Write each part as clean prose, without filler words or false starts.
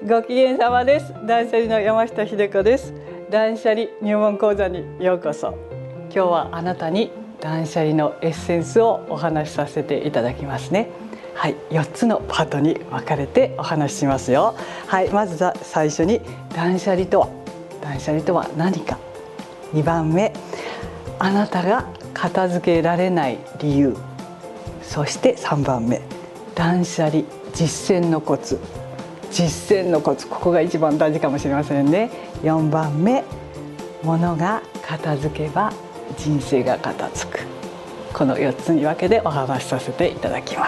ご機嫌様です。断捨離の山下秀子です。断捨離入門講座にようこそ。今日はあなたに断捨離のエッセンスをお話しさせていただきますね。はい、4つのパートに分かれてお話ししますよ。はい、まずは最初に断捨離とは何か。2番目、あなたが片付けられない理由。そして3番目、断捨離実践のコツ。ここが一番大事かもしれませんね。4番目、物が片付けば人生が片付く。この4つに分けてお話しさせていただきます。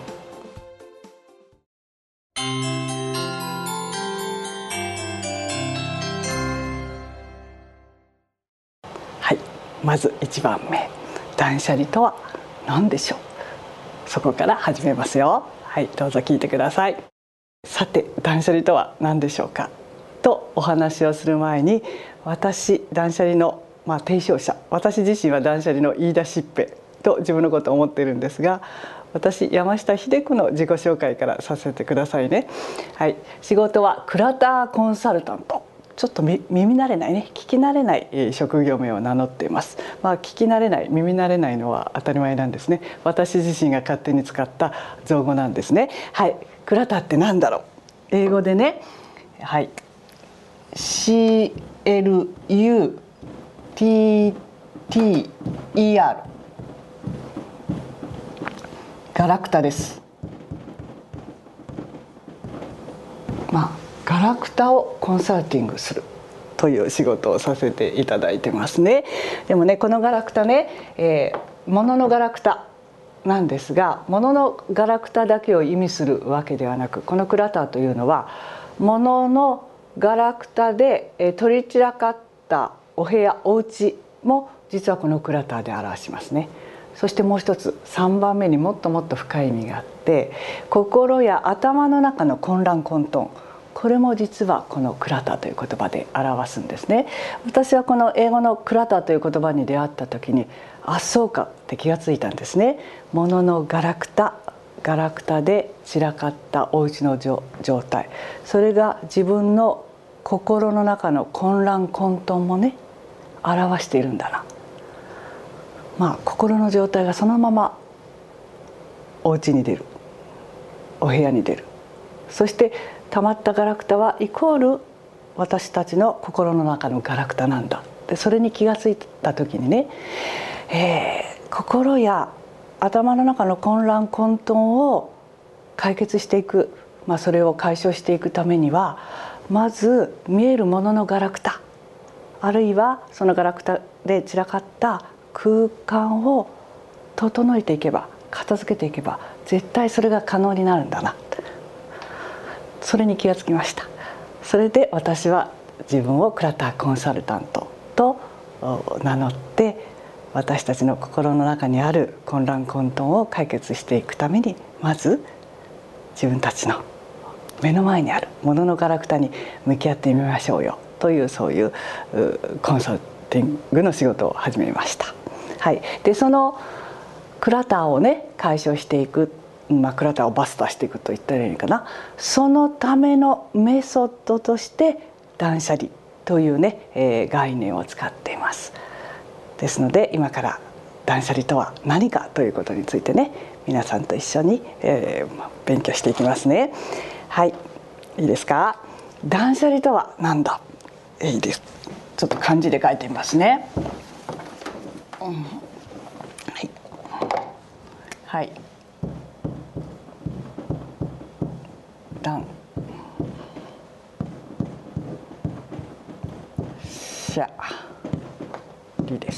はい、まず1番目、断捨離とは何でしょう。そこから始めますよ。はい、どうぞ聞いてください。さて、断捨離とは何でしょうかとお話をする前に、私断捨離の提唱者、私自身は断捨離の言い出しっぺと自分のことを思っているんですが、私山下秀子の自己紹介からさせてくださいね。はい、仕事はクラターコンサルタント。ちょっと耳慣れないね、聞き慣れない職業名を名乗っています。聞き慣れない、耳慣れないのは当たり前なんですね。私自身が勝手に使った造語なんですね。はい、クラターって何だろう。英語でね、はい、CLUTTER、ガラクタです。ガラクタをコンサルティングするという仕事をさせていただいてますね。でもね、このガラクタね、物のガラクタなんですが、物のガラクタだけを意味するわけではなく、このクラターというのは物のガラクタで取り散らかったお部屋、お家も実はこのクラターで表しますね。そしてもう一つ、3番目にもっともっと深い意味があって、心や頭の中の混乱混沌、これも実はこのクラターという言葉で表すんですね。私はこの英語のクラターという言葉に出会った時に、あ、そうかって気がついたんですね。物のガラクタで散らかったお家の状態、それが自分の心の中の混乱混沌もね、表しているんだな。心の状態がそのままお家に出る、お部屋に出る。そして溜まったガラクタはイコール私たちの心の中のガラクタなんだ。でそれに気がついた時にね、心や頭の中の混乱混沌を解決していく、それを解消していくためには、まず見えるもののガラクタ、あるいはそのガラクタで散らかった空間を整えていけば、片付けていけば絶対それが可能になるんだな。それに気がつきました。それで私は自分をクラターコンサルタントと名乗って、私たちの心の中にある混乱混沌を解決していくために、まず自分たちの目の前にあるもののガラクタに向き合ってみましょうよという、そういうコンサルティングの仕事を始めました。はい、でそのクラターをね、解消していく、クラターをバスターしていくと言ったらいいのかな。そのためのメソッドとして断捨離というね、概念を使っています。ですので今から断捨離とは何かということについてね、皆さんと一緒に、勉強していきますね。はい、いいですか。断捨離とは何だ。いいです。ちょっと漢字で書いてみますね。はい、はい、断捨離です。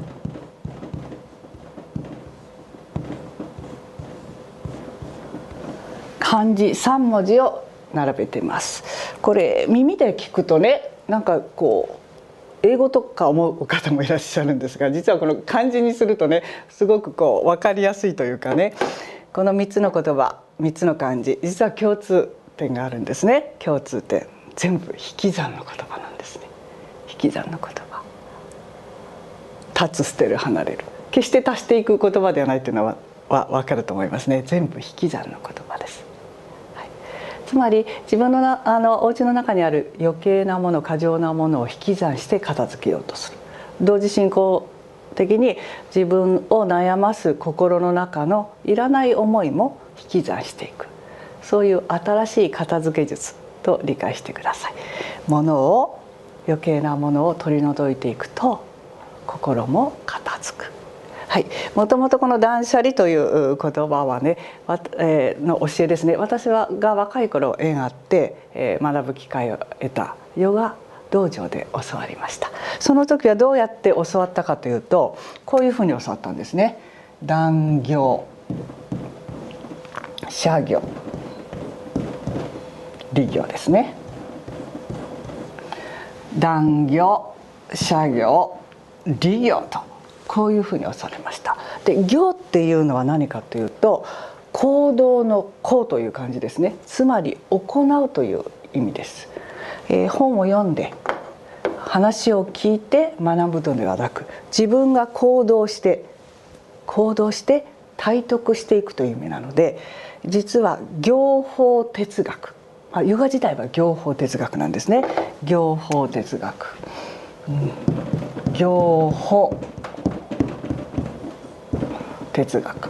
漢字3文字を並べてます。これ耳で聞くとね、なんかこう英語とか思う方もいらっしゃるんですが、実はこの漢字にするとね、すごく分かりやすいというかね、この3つの言葉、3つの漢字、実は共通点があるんですね。共通点、全部引き算の言葉なんですね。引き算の言葉、立つ、捨てる、離れる、決して足していく言葉ではないというのは分かると思いますね。全部引き算の言葉です。はい、 つまり自分のお家の中にある余計なもの、過剰なものを引き算して片付けようとする。同時進行的に自分を悩ます心の中のいらない思いも引き算していく、そういう新しい片付け術と理解してください。余計なものを取り除いていくと心も片付く。はい、もともとこの断捨離という言葉はね、の教えですね。私が若い頃縁あって、学ぶ機会を得たヨガ道場で教わりました。その時はどうやって教わったかというと、こういうふうに教わったんですね。断行、捨行、離行ですね。断行、捨行、離行と、こういうふうに教わりました。で、行っていうのは何かというと、行動の行という漢字ですね。つまり行うという意味です。本を読んで話を聞いて学ぶのではなく、自分が行動して体得していくという意味なので、実は行法哲学、ヨガ自体は行法哲学なんですね。行法哲学、行法哲学、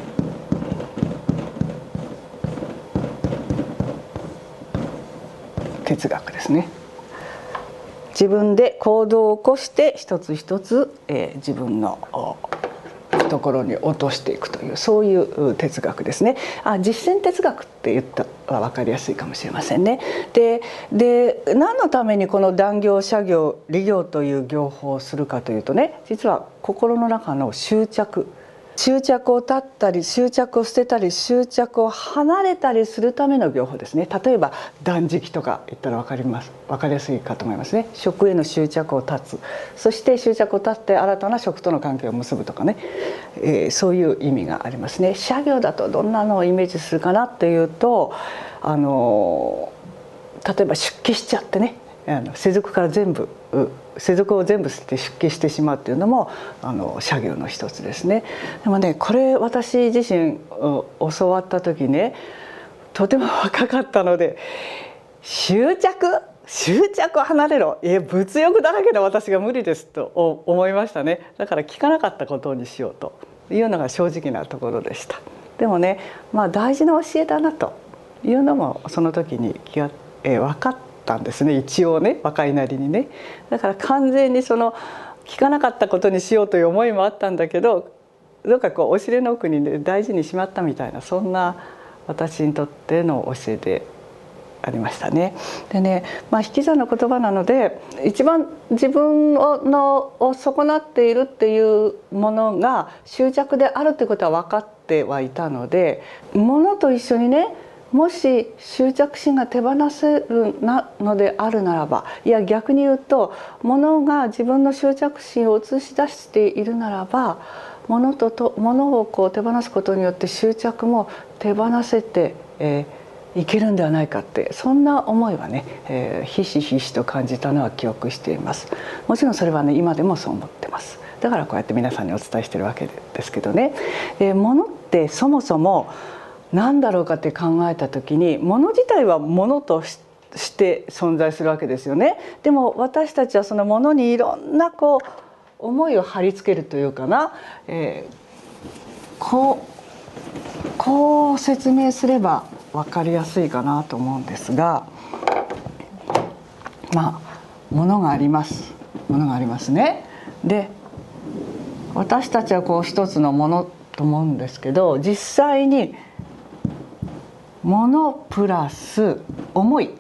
哲学ですね。自分で行動を起こして一つ一つ、自分のところに落としていくという、そういう哲学ですね。実践哲学って言ったら分かりやすいかもしれませんね。で何のためにこの断行、捨行、離行という行法をするかというとね、実は心の中の執着を断ったり、執着を捨てたり、執着を離れたりするための行法ですね。例えば断食とか言ったら分かりやすいかと思いますね。食への執着を断つ、そして執着を断って新たな食との関係を結ぶとかね、そういう意味がありますね。捨行だとどんなのをイメージするかなっていうと、例えば出家しちゃってね、世俗を全部捨てて出家してしまうっていうのも捨行の一つですね。でもね、これ私自身教わった時ね、とても若かったので、執着を離れろ、物欲だらけの私が無理ですと思いましたね。だから聞かなかったことにしようというのが正直なところでした。でもね、大事な教えだなというのもその時に分かったんですね。一応ね、若いなりにね。だから完全に聞かなかったことにしようという思いもあったんだけど、どうかお尻の奥にね大事にしまったみたいな、そんな私にとっての教えでありましたね。でね、引き算の言葉なので、一番自分を損なっているっていうものが執着であるということは分かってはいたので、ものと一緒にね、もし執着心が手放せるのであるならば、いや逆に言うと、ものが自分の執着心を映し出しているならば、ものを手放すことによって執着も手放せていけるんではないかって、そんな思いはね、ひしひしと感じたのは記憶しています。もちろんそれはね、今でもそう思ってます。だからこうやって皆さんにお伝えしてるわけですけどね。ものってそもそも何だろうかって考えた時に、もの自体はものとして存在するわけですよね。でも私たちはそのものにいろんな思いを貼り付けるというかな、こう説明すれば分かりやすいかなと思うんですが、ものがありますね。で、私たちは一つのものと思うんですけど、実際にものプラス思い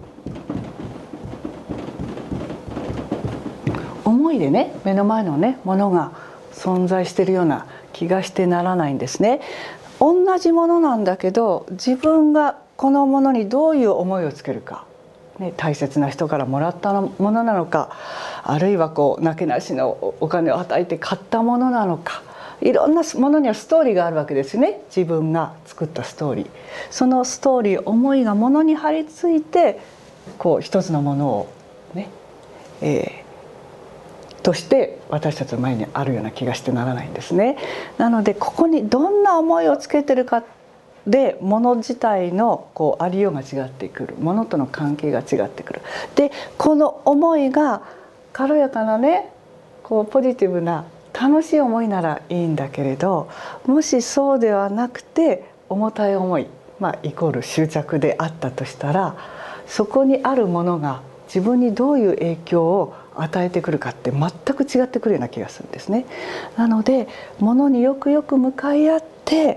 でね、目の前のねものが存在しているような気がしてならないんですね。同じものなんだけど、自分がこのものにどういう思いをつけるか、大切な人からもらったものなのか、あるいはなけなしのお金を与えて買ったものなのか、いろんなものにはストーリーがあるわけですね。自分が作ったストーリー、そのストーリー、思いがものに張り付いて一つのものをね、として私たちの前にあるような気がしてならないんですね。なのでここにどんな思いをつけてるかで物自体のこうありようが違ってくる、物との関係が違ってくる。でこの思いが軽やかなね、こうポジティブな楽しい思いならいいんだけれど、もしそうではなくて重たい思い、イコール執着であったとしたら、そこにあるものが自分にどういう影響を与えてくるかって全く違ってくるような気がするんですね。なので物によくよく向かい合って、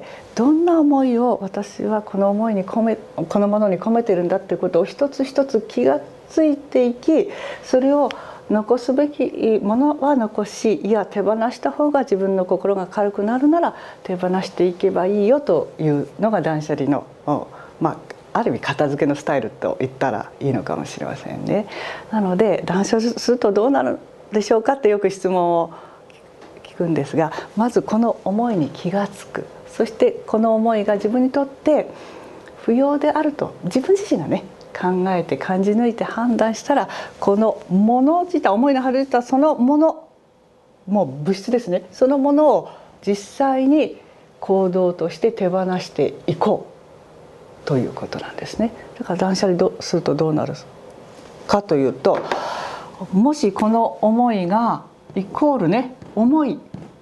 どんな思いを私はこの思いにこのものに込めてるんだっていうことを一つ一つ気がついていき、それを残すべきものは残し、いや手放した方が自分の心が軽くなるなら手放していけばいいよというのが断捨離のある意味片付けのスタイルと言ったらいいのかもしれませんね。なので断捨離するとどうなるでしょうかってよく質問を聞くんですが、まずこの思いに気がつく。そしてこの思いが自分にとって不要であると自分自身がね考えて感じ抜いて判断したら、このもの自体、思いの晴れたそのもの、もう物質ですね、そのものを実際に行動として手放していこうということなんですね。だから断捨離するとどうなるかというと、もしこの思いがイコールね重い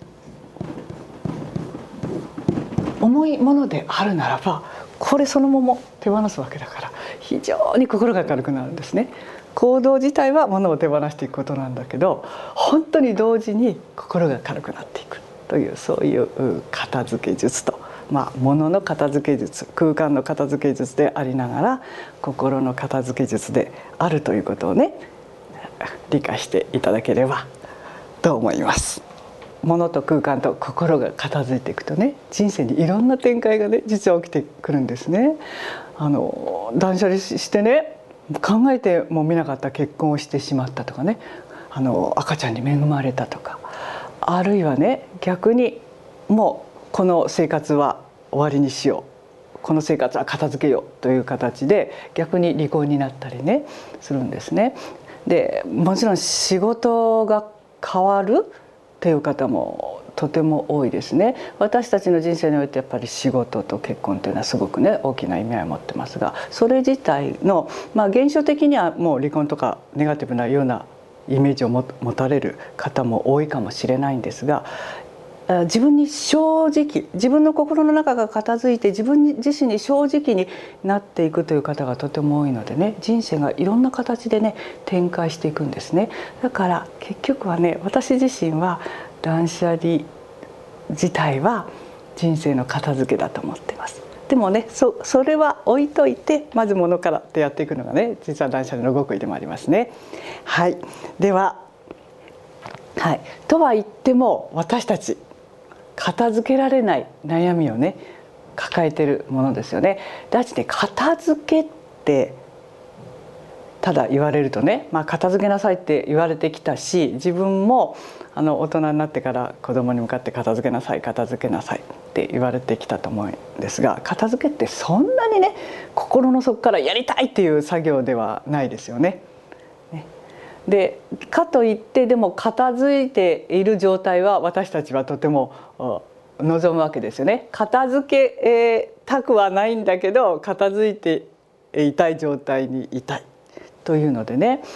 ものであるならば、これそのまま手放すわけだから非常に心が軽くなるんですね。行動自体は物を手放していくことなんだけど、本当に同時に心が軽くなっていくという、そういう片付け術と、物の片付け術、空間の片付け術でありながら心の片付け術であるということをね理解していただければと思います。物と空間と心が片付いていくとね、人生にいろんな展開がね実は起きてくるんですね。断捨離してね、考えてもみなかった結婚をしてしまったとかね、赤ちゃんに恵まれたとか、あるいはね逆にもうこの生活は終わりにしよう、この生活は片付けようという形で逆に離婚になったりねするんですね。でもちろん仕事が変わるっていう方もとても多いですね。私たちの人生においてやっぱり仕事と結婚というのはすごくね大きな意味合いを持ってますが、それ自体の現象的にはもう離婚とかネガティブなようなイメージを持たれる方も多いかもしれないんですが、自分に正直、自分の心の中が片付いて自分自身に正直になっていくという方がとても多いのでね、人生がいろんな形でね展開していくんですね。だから結局はね、私自身は断捨離自体は人生の片付けだと思っています。でもね、それは置いといて、まず物からってやっていくのがね実は断捨離の極意でもありますね。はい、では、とは言っても私たち片付けられない悩みをね抱えているものですよね。だってね、片付けってただ言われるとね、片付けなさいって言われてきたし、自分も大人になってから子供に向かって片付けなさい片付けなさいって言われてきたと思うんですが、片付けってそんなにね心の底からやりたいっていう作業ではないですよね。でかといってでも片付いている状態は私たちはとても望むわけですよね。片付けたくはないんだけど片付いていたい状態にいたいというのでね、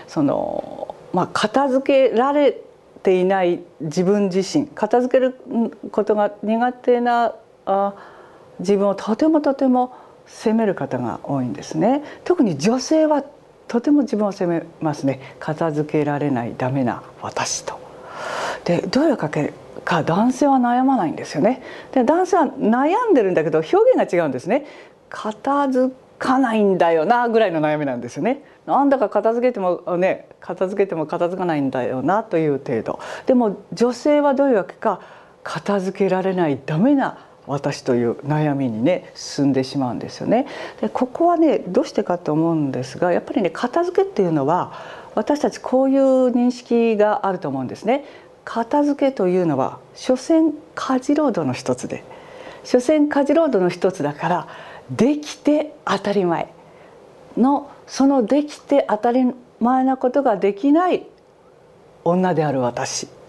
片付けられていない自分自身、片付けることが苦手な自分をとても責める方が多いんですね。特に女性はとても自分を責めますね。片付けられないダメな私と。でどういうわけか男性は悩まないんですよね。で男性は悩んでるんだけど表現が違うんですね。片付かないんだよなぐらいの悩みなんですよね。なんだか片付けても片付かないんだよなという程度。でも女性はどういうわけか片付けられないダメな私という悩みにね進んでしまうんですよね。でここはねどうしてかと思うんですが、やっぱりね片付けっていうのは私たちこういう認識があると思うんですね。片付けというのは所詮家事労働の一つで、所詮家事労働の一つだからできて当たり前の、そのできて当たり前なことができない女である私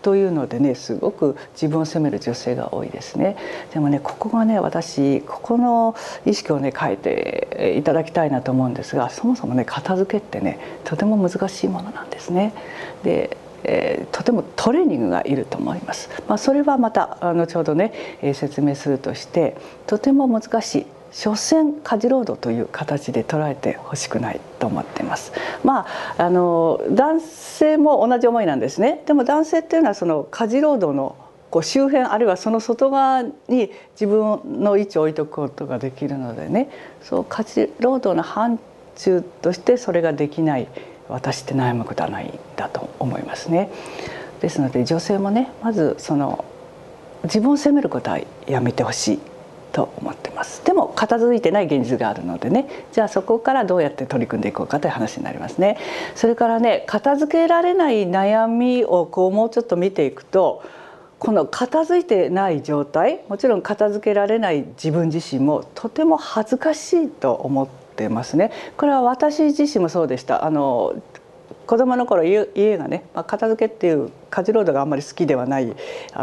というのでね、すごく自分を責める女性が多いですね。でもね、ここがね、私ここの意識をね変えていただきたいなと思うんですが、そもそもね、片付けってねとても難しいものなんですね。でとてもトレーニングがいると思います。それはまた後ほどね、説明するとして、とても難しい、所詮家事労働という形で捉えてほしくないと思っています。男性も同じ思いなんですね。でも男性っていうのはその家事労働の周辺、あるいはその外側に自分の位置を置いておくことができるのでね、そう家事労働の範疇としてそれができない私って悩むことはないんだと思いますね。ですので女性もね、まずその自分を責めることはやめてほしいと思ってます。でも片付いてない現実があるのでね、じゃあそこからどうやって取り組んでいこうかという話になりますね。それからね、片付けられない悩みをもうちょっと見ていくと、この片付いてない状態、もちろん片付けられない自分自身もとても恥ずかしいと思ってますね。これは私自身もそうでした。子供の頃家がね、片付けっていう家事労働があんまり好きではない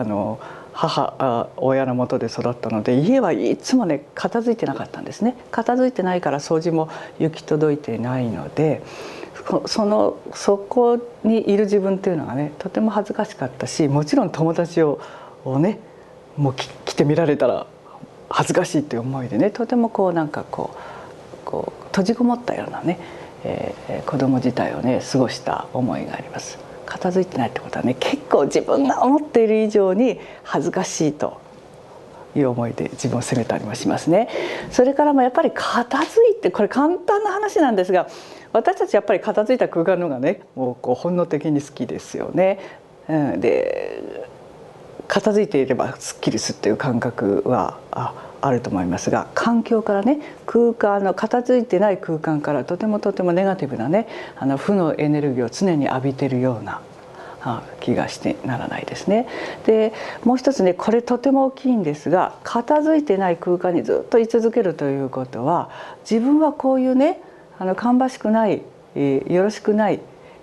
親の元で育ったので、家はいつもね片付いてなかったんですね。片付いてないから掃除も行き届いてないので、そこにいる自分っていうのがねとても恥ずかしかったし、もちろん友達をねもう来てみられたら恥ずかしいっていう思いでね、とてもなんか閉じこもったようなね、子供自体をね過ごした思いがあります。片付いてないってことはね、結構自分が思っている以上に恥ずかしいという思いで自分を責めたりもしますね。それからもやっぱり片付いて、これ簡単な話なんですが、私たちやっぱり片付いた空間の方がねもう本能的に好きですよね。で片付いていればすっきりするっていう感覚はあると思いますが、環境からね、空間の片付いてない空間からとてもネガティブなね負のエネルギーを常に浴びているような気がしてならないですね。でもう一つね、これとても大きいんですが、片付いてない空間にずっと居続けるということは、自分はこういうね芳しくない、よろしくない、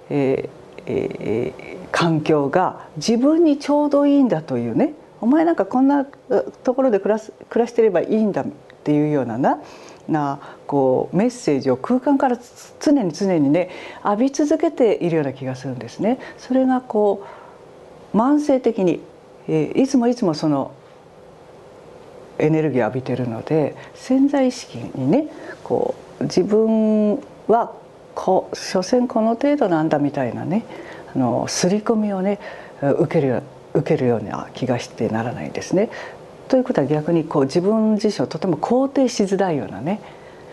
環境が自分にちょうどいいんだというね、お前なんかこんなところで暮らしてればいいんだっていうようなメッセージを空間から常にね浴び続けているような気がするんですね。それが慢性的に、いつもそのエネルギーを浴びているので、潜在意識にね自分は所詮この程度なんだみたいなね刷り込みをね受けるような気がしてならないですね。ということは逆に自分自身をとても肯定しづらいようなね、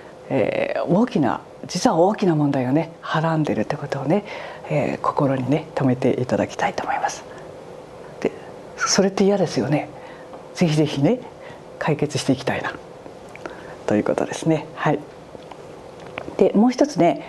実は大きな問題がねはらんでいるってことをね、心にね留めていただきたいと思います。でそれって嫌ですよね。ぜひね解決していきたいなということですね。はい。でもう一つね、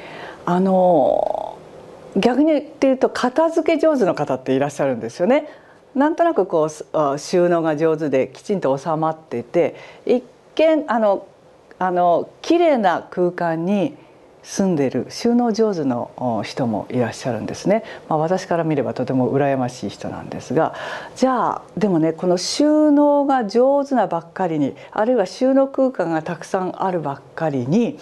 逆に言って言うと片付け上手の方っていらっしゃるんですよね。なんとなく収納が上手できちんと収まっていて、一見綺麗な空間に住んでいる収納上手の人もいらっしゃるんですね。私から見ればとても羨ましい人なんですが、じゃあでもね、この収納が上手なばっかりに、あるいは収納空間がたくさんあるばっかりに、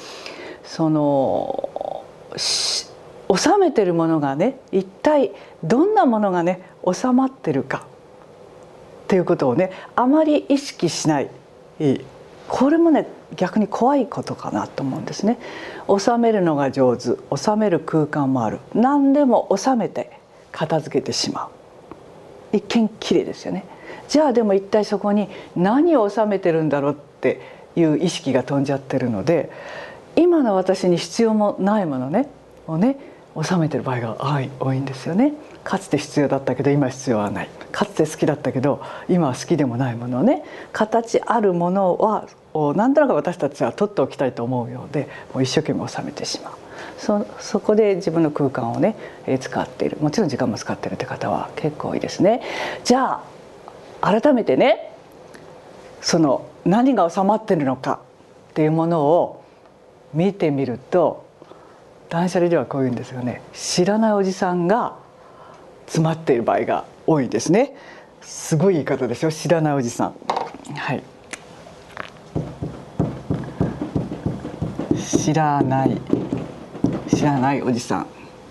収めてるものがね一体どんなものがね収まってるかっていうことをねあまり意識しない、これもね逆に怖いことかなと思うんですね。収めるのが上手、収める空間もある、何でも収めて片付けてしまう、一見きれいですよね。じゃあでも一体そこに何を収めてるんだろうっていう意識が飛んじゃってるので、今の私に必要もないものねをね収めてる場合が多いんですよね。かつて必要だったけど今必要はない、かつて好きだったけど今は好きでもないものをね、形あるものはなんとなく私たちは取っておきたいと思うようで、もう一生懸命収めてしまう。そこで自分の空間をね使っている、もちろん時間も使っているって方は結構多いですね。じゃあ改めてね、何が収まっているのかっていうものを見てみると、断捨離ではこういうんですよね、知らないおじさんが詰まっている場合が多いですね。すごい言い方でしょ、知らないおじさん。はい、知らないおじさん。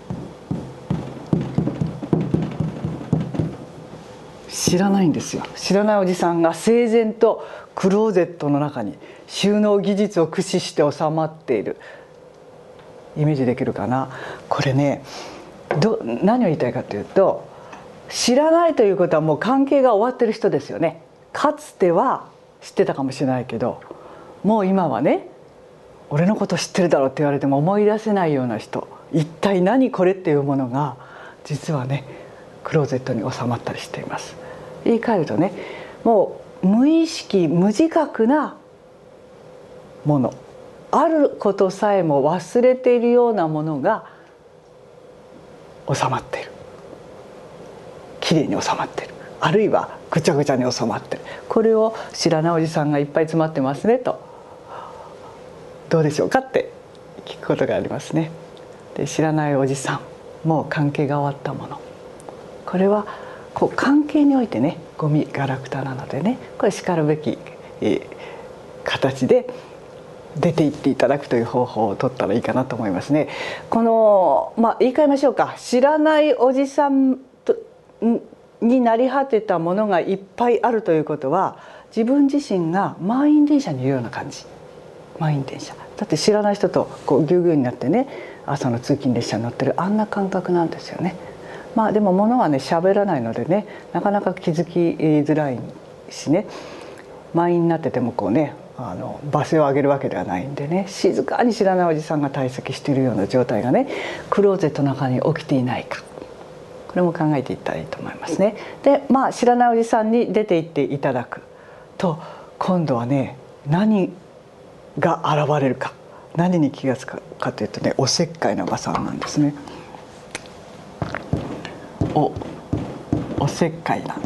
知らないんですよ。知らないおじさんが整然とクローゼットの中に収納技術を駆使して収まっている。イメージできるかな。これね、何を言いたいかというと、知らないということはもう関係が終わってる人ですよね。かつては知ってたかもしれないけど、もう今はね、俺のこと知ってるだろうって言われても思い出せないような人、一体何これっていうものが実はね、クローゼットに収まったりしています。言い換えるとね、もう無意識無自覚なもの、あることさえも忘れているようなものが収まっている、きれいに収まっている、あるいはぐちゃぐちゃに収まっている。これを知らないおじさんがいっぱい詰まってますねと、どうでしょうかって聞くことがありますね。で、知らないおじさん、もう関係が終わったもの、これはこう関係においてね、ゴミガラクタなのでね、これしかるべき形で出ていっていただくという方法を取ったらいいかなと思いますね。この、言い換えましょうか。知らないおじさんになり果てたものがいっぱいあるということは、自分自身が満員電車にいるような感じ。満員電車だって知らない人とこうぎゅうぎゅうになってね、朝の通勤列車に乗ってるあんな感覚なんですよね。でも物はね喋らないのでね、なかなか気づきづらいしね、満員になっててもこうね、罵声を上げるわけではないんでね、静かに知らないおじさんが退席しているような状態がね、クローゼットの中に起きていないか、これも考えていったらいいと思いますね。で、知らないおじさんに出て行っていただくと、今度はね、何が現れるか、何に気がつくかというとね、おせっかいなおばさんなんですね。おせっかいな、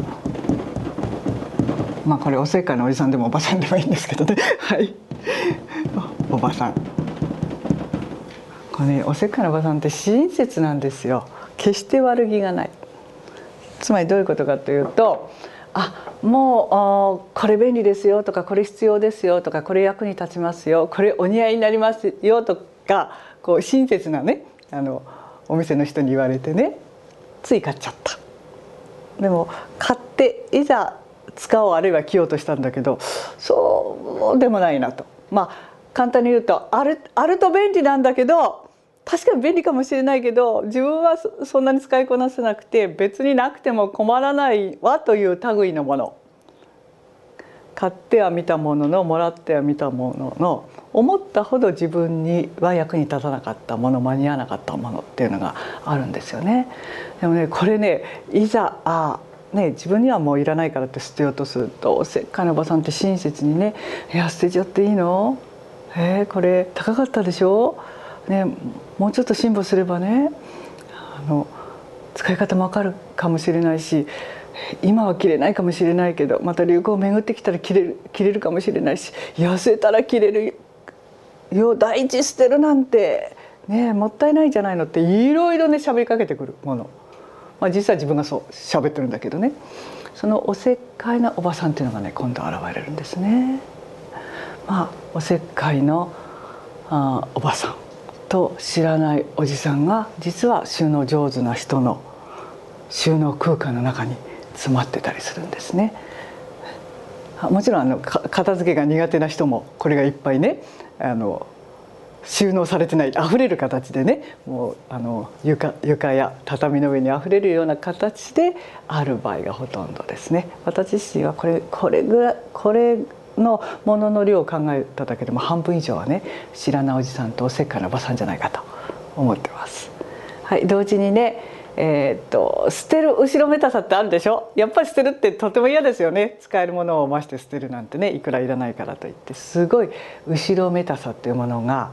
これおせっかいなおじさんでもおばさんでもいいんですけどねはい、おばさん、これね、おせっかいなおばさんって親切なんですよ。決して悪気がない。つまりどういうことかというと、もうこれ便利ですよとか、これ必要ですよとか、これ役に立ちますよ、これお似合いになりますよとか、こう親切なね、お店の人に言われてね、つい買っちゃった。でも買っていざ使おう、あるいは着ようとしたんだけど、そうでもないなと。簡単に言うと、あると便利なんだけど、確かに便利かもしれないけど、自分はそんなに使いこなせなくて、別になくても困らないわという類のもの、買ってはみたものの、もらってはみたものの、思ったほど自分には役に立たなかったもの、間に合わなかったものっていうのがあるんですよね。でもね、これね、いざ自分にはもういらないからって捨てようとすると、おせっかいなおばさんって親切にね「いや捨てちゃっていいの？これ高かったでしょ？もうちょっと辛抱すればね、使い方もわかるかもしれないし、今は着れないかもしれないけど、また流行を巡ってきたら着れるかもしれないし、痩せたら着れるよ、第一捨てるなんてね、もったいないじゃないの」っていろいろね喋りかけてくるもの。実際自分がそう喋ってるんだけどね、そのおせっかいなおばさんっていうのがね、今度現れるんですね。おせっかいのおばさんと知らないおじさんが、実は収納上手な人の収納空間の中に詰まってたりするんですね。もちろん片付けが苦手な人もこれがいっぱいね、収納されてない、溢れる形でね、もう床や畳の上に溢れるような形である場合がほとんどですね。私自身はこれのものの量を考えただけでも半分以上はね、知らないおじさんとおせっかいなおばさんじゃないかと思ってます。はい、同時にね、捨てる後ろめたさってあるでしょ。やっぱり捨てるってとても嫌ですよね。使えるものをまして捨てるなんてね、いくらいらないからといって、すごい後ろめたさっていうものが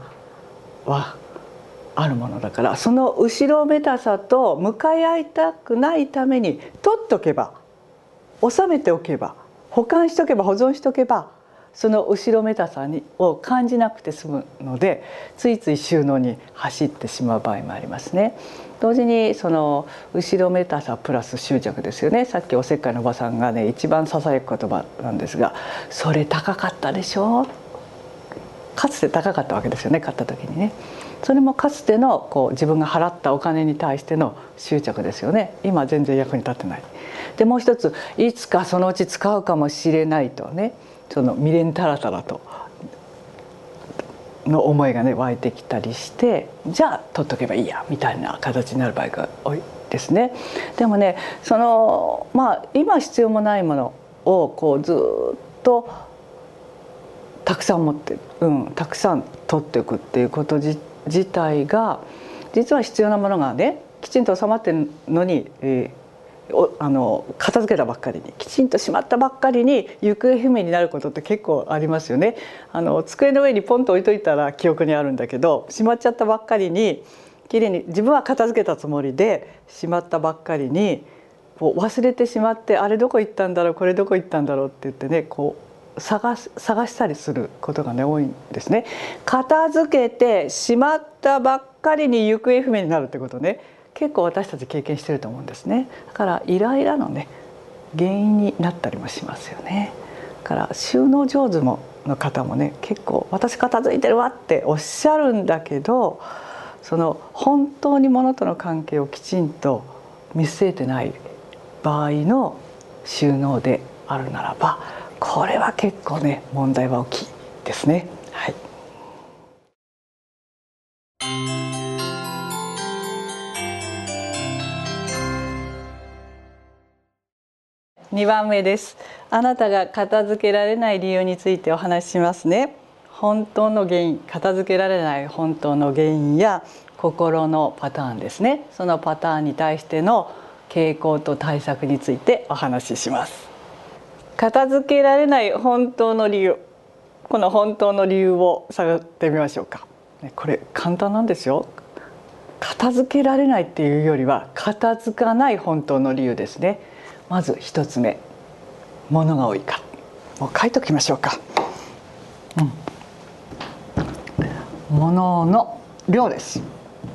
あるものだから、その後ろめたさと向かい合いたくないために取っとけば、収めておけば、保管しとけば、保存しとけば、 その後ろめたさを感じなくて済むので、ついつい収納に走ってしまう場合もありますね。同時にその後ろめたさプラス執着ですよね。さっきおせっかいのおばさんがね一番ささやく言葉なんですが、それ高かったでしょ。かつて高かったわけですよね、買った時にね。それもかつての自分が払ったお金に対しての執着ですよね。今全然役に立ってない。でもう一つ、いつかそのうち使うかもしれないとね、その未練たらたらとの思いがね湧いてきたりして、じゃあ取っとけばいいやみたいな形になる場合が多いですね。でもね、その今必要もないものをずっとたくさん持ってたくさん取っておくっていうこと自体が、実は必要なものがねきちんと収まってるのに、片付けたばっかりに、きちんとしまったばっかりに行方不明になることって結構ありますよね。机の上にポンと置いといたら記憶にあるんだけど、しまっちゃったばっかりに、きれいに自分は片付けたつもりでしまったばっかりに忘れてしまって、あれどこ行ったんだろう、これどこ行ったんだろうって言ってね探したりすることがね多いんですね。片付けてしまったばっかりに行方不明になるってことね、結構私たち経験してると思うんですね。だからイライラのね原因になったりもしますよね。だから収納上手の方もね結構私片付いてるわっておっしゃるんだけど、その本当に物との関係をきちんと見据えてない場合の収納であるならば、これは結構ね問題は大きいですね。はい。2番目です。あなたが片付けられない理由についてお話ししますね。本当の原因、片付けられない本当の原因や心のパターンですね。そのパターンに対しての傾向と対策についてお話しします。片付けられない本当の理由、この本当の理由を探ってみましょうか。これ簡単なんですよ。片付けられないっていうよりは片付かない本当の理由ですね。まず一つ目、物が多いか。もう書いておきましょうか。物の量です。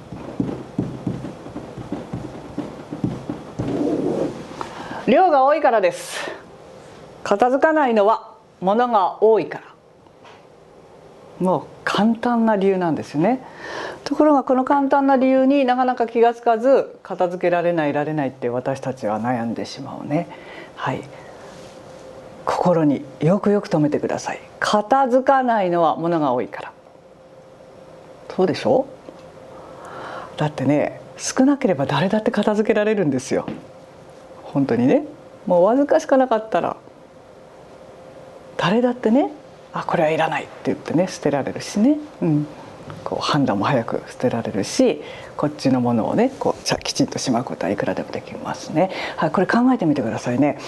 量が多いからです。片付かないのは物が多いから。もう簡単な理由なんですよね。ところがこの簡単な理由になかなか気がつかず、片付けられないって私たちは悩んでしまうね。はい。心によくよく留めてください。片付かないのは物が多いから。そうでしょ？だってね、少なければ誰だって片付けられるんですよ。本当にね。もうわずかしかなかったら誰だってね、これはいらないって言ってね捨てられるしね、判断も早く捨てられるし、こっちのものをねきちんとしまうことはいくらでもできますね。はい、これ考えてみてくださいね。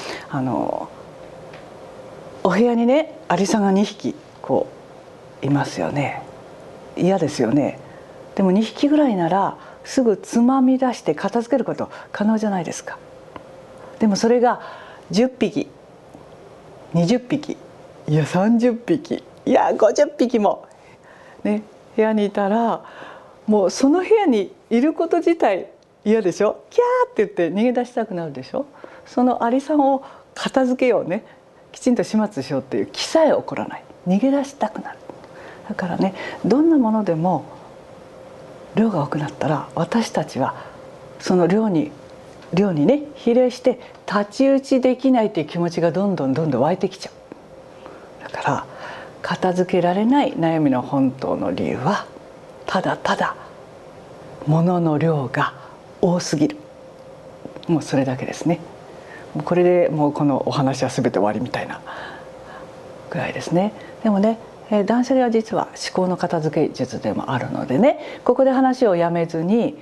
お部屋にねアリさんが2匹いますよね。嫌ですよね。でも2匹ぐらいならすぐつまみ出して片付けること可能じゃないですか。でもそれが10匹20匹いや30匹いや50匹もね部屋にいたら、もうその部屋にいること自体嫌でしょ。キャーって言って逃げ出したくなるでしょ。そのアリさんを片付けようね、きちんと始末しようっていう気さえ起こらない。逃げ出したくなる。だからね、どんなものでも量が多くなったら私たちはその量にね比例して太刀打ちできないという気持ちがどんどん湧いてきちゃう。だから片付けられない悩みの本当の理由はただただ物の量が多すぎる。もうそれだけですね。これでもうこのお話は全て終わりみたいなぐらいですね。でもね、断捨離は実は思考の片付け術でもあるのでね、ここで話をやめずに、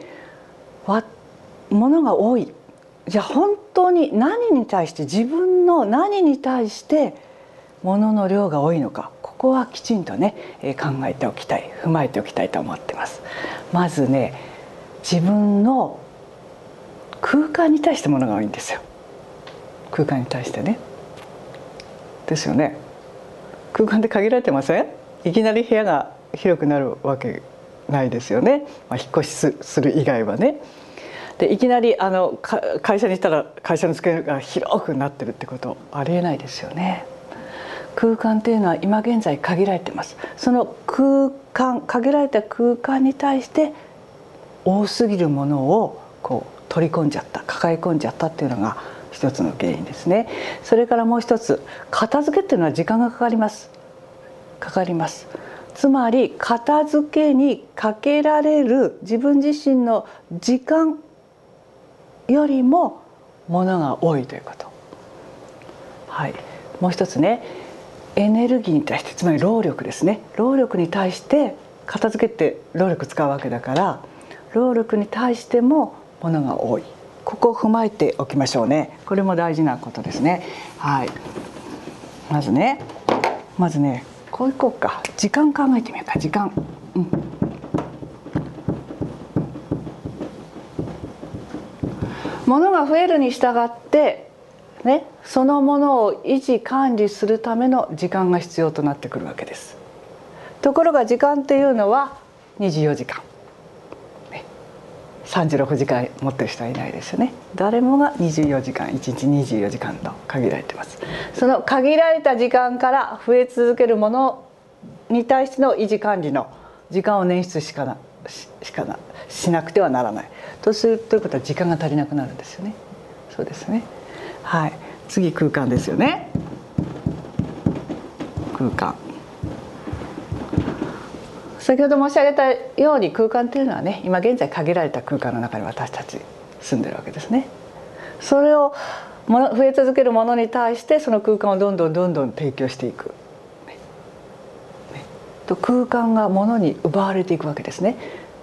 物が多い、じゃあ本当に何に対して、自分の何に対して物の量が多いのか、ここはきちんとね考えておきたい、踏まえておきたいと思ってます。まずね、自分の空間に対して物が多いんですよ。空間に対してね。ですよね。 空間って限られてません？いきなり部屋が広くなるわけないですよね、引っ越しする以外はね。でいきなり会社にしたら会社の机が広くなってるってことありえないですよね。空間っていうのは今現在限られてます。その空間、限られた空間に対して多すぎるものをこう取り込んじゃった、抱え込んじゃったっていうのが一つの原因ですね。それからもう一つ、片付けっていうのは時間がかかります。かかります。つまり片付けにかけられる自分自身の時間よりもものが多いということ。はい。もう一つね、エネルギーに対して、つまり労力ですね。労力に対して片付けって労力使うわけだから、労力に対してもものが多い。ここを踏まえておきましょうね。これも大事なことですね。はい。まずね、こういこうか。時間考えてみようか。時間。ものが増えるに従ってね、そのものを維持管理するための時間が必要となってくるわけです。ところが時間っていうのは24時間、ね、36時間持ってる人はいないですよね。誰もが24時間、1日24時間と限られています。その限られた時間から増え続けるものに対しての維持管理の時間を捻出しなくてはならないとするということは時間が足りなくなるんですよね。そうですね。はい。次空間ですよね。空間。先ほど申し上げたように空間というのはね、今現在限られた空間の中に私たち住んでるわけですね。それを増え続けるものに対してその空間をどんどん提供していく。と空間が物に奪われていくわけですね。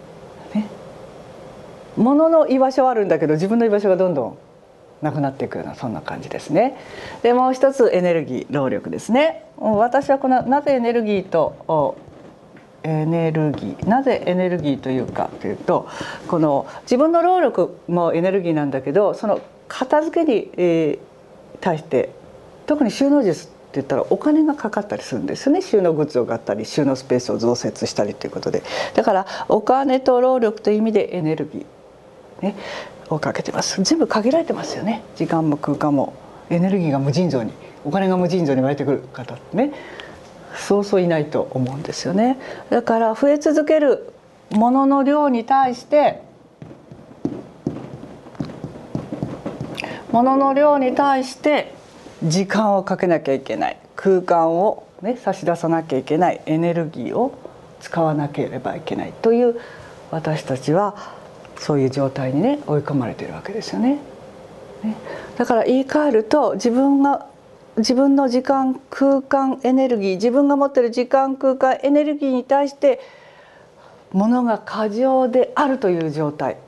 物の居場所はあるんだけど自分の居場所がどんどんなくなっていくようなそんな感じですね。でもう一つエネルギー、労力ですね。私はなぜエネルギーとなぜエネルギーというかというと、この自分の労力もエネルギーなんだけど、その片付けに、対して特に収納術って言ったらお金がかかったりするんですよね。収納グッズを買ったり収納スペースを増設したりということで、だからお金と労力という意味でエネルギー、ね、をかけてます。全部限られてますよね。時間も空間もエネルギーが無尽蔵に、お金が無尽蔵に湧いてくる方ってね、そうそういないと思うんですよね。だから増え続けるものの量に対して時間をかけなきゃいけない、空間を、ね、差し出さなきゃいけない、エネルギーを使わなければいけないという私たちはそういう状態にね追い込まれているわけですよね。だから言い換えると自分の時間空間エネルギー、自分が持っている時間空間エネルギーに対してものが過剰であるという状態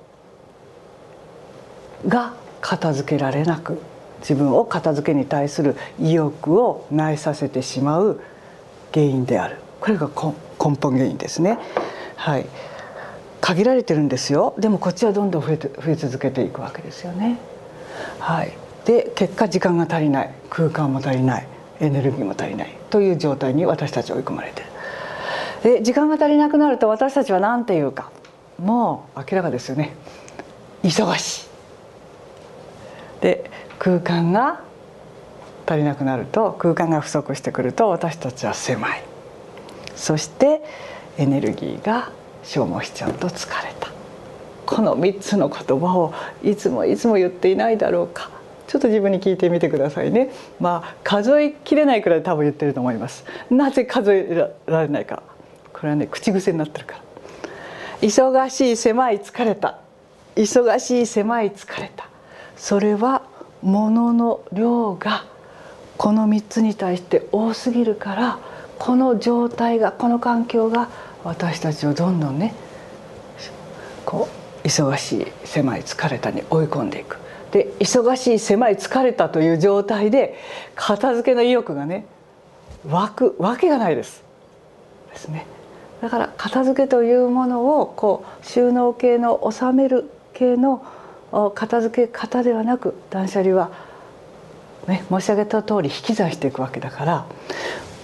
が片付けられなく、自分を片付けに対する意欲を萎えさせてしまう原因である。これが根本原因ですね。はい。限られてるんですよ。でもこっちはどんどん増え続けていくわけですよね。はい。で結果時間が足りない、空間も足りない、エネルギーも足りないという状態に私たちは追い込まれている。で時間が足りなくなると私たちは何て言うか、もう明らかですよね。忙しい。で空間が足りなくなると、空間が不足してくると私たちは狭い。そしてエネルギーが消耗しちゃうと疲れた。この3つの言葉をいつも言っていないだろうか。ちょっと自分に聞いてみてくださいね。数えきれないくらい多分言ってると思います。なぜ数えられないか。これはね、口癖になってるから。忙しい、狭い、疲れた。忙しい、狭い、疲れた。それは物の量がこの3つに対して多すぎるから、この状態が、この環境が私たちをどんどんね、こう忙しい、狭い、疲れたに追い込んでいく。で忙しい、狭い、疲れたという状態で片付けの意欲がね湧くわけがないですね。だから片付けというものをこう収納系の収める系の片付け方ではなく、断捨離は、ね、申し上げた通り引き算していくわけだから、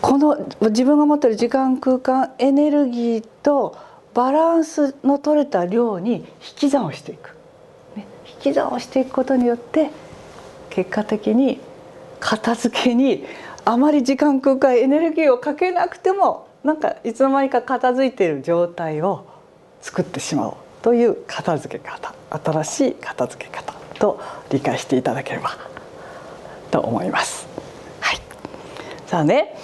この自分が持っている時間空間エネルギーとバランスの取れた量に引き算をしていく、ね、引き算をしていくことによって結果的に片付けにあまり時間空間エネルギーをかけなくてもなんかいつの間にか片付いている状態を作ってしまおうという片付け方、新しい片付け方と理解していただければと思います。はい、さあね、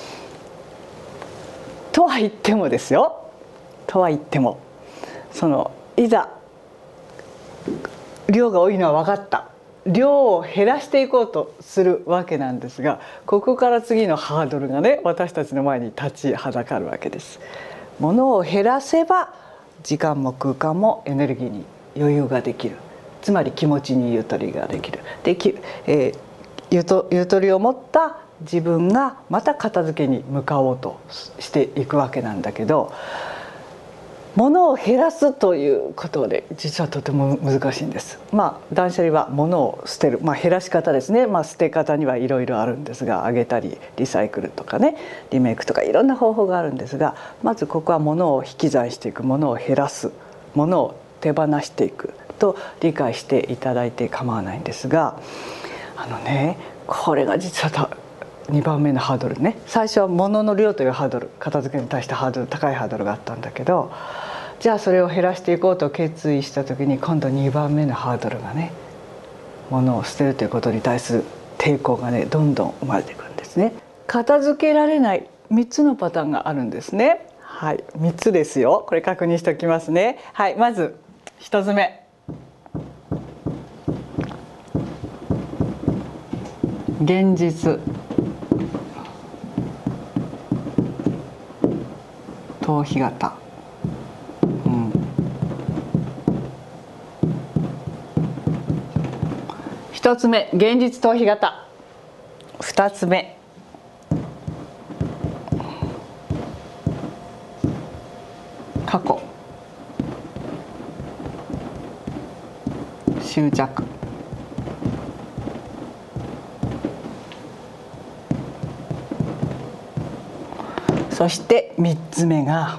とは言ってもですよ、とは言ってもいざ量が多いのは分かった、量を減らしていこうとするわけなんですが、ここから次のハードルがね、私たちの前に立ちはだかるわけです。物を減らせば時間も空間もエネルギーに余裕ができる、つまり気持ちにゆとりができる、ゆとりを持った自分がまた片付けに向かおうとしていくわけなんだけど、物を減らすということで実はとても難しいんです。断捨離は物を捨てる、減らし方ですね。捨て方にはいろいろあるんですが、あげたりリサイクルとかね、リメイクとかいろんな方法があるんですが、まずここは物を引き算していく、物を減らす、物を手放していくと理解していただいて構わないんですが、これが実は2番目のハードルね。最初は物の量というハードル、片付けに対して高いハードルがあったんだけど、じゃあそれを減らしていこうと決意した時に今度2番目のハードルがね、物を捨てるということに対する抵抗がね、どんどん生まれてくるんですね。片付けられない3つのパターンがあるんですね。はい、3つですよ。これ確認しておきますね。はい、まず1つ目、現実逃避型、1つ目現実逃避型、2つ目過去執着、そして3つ目が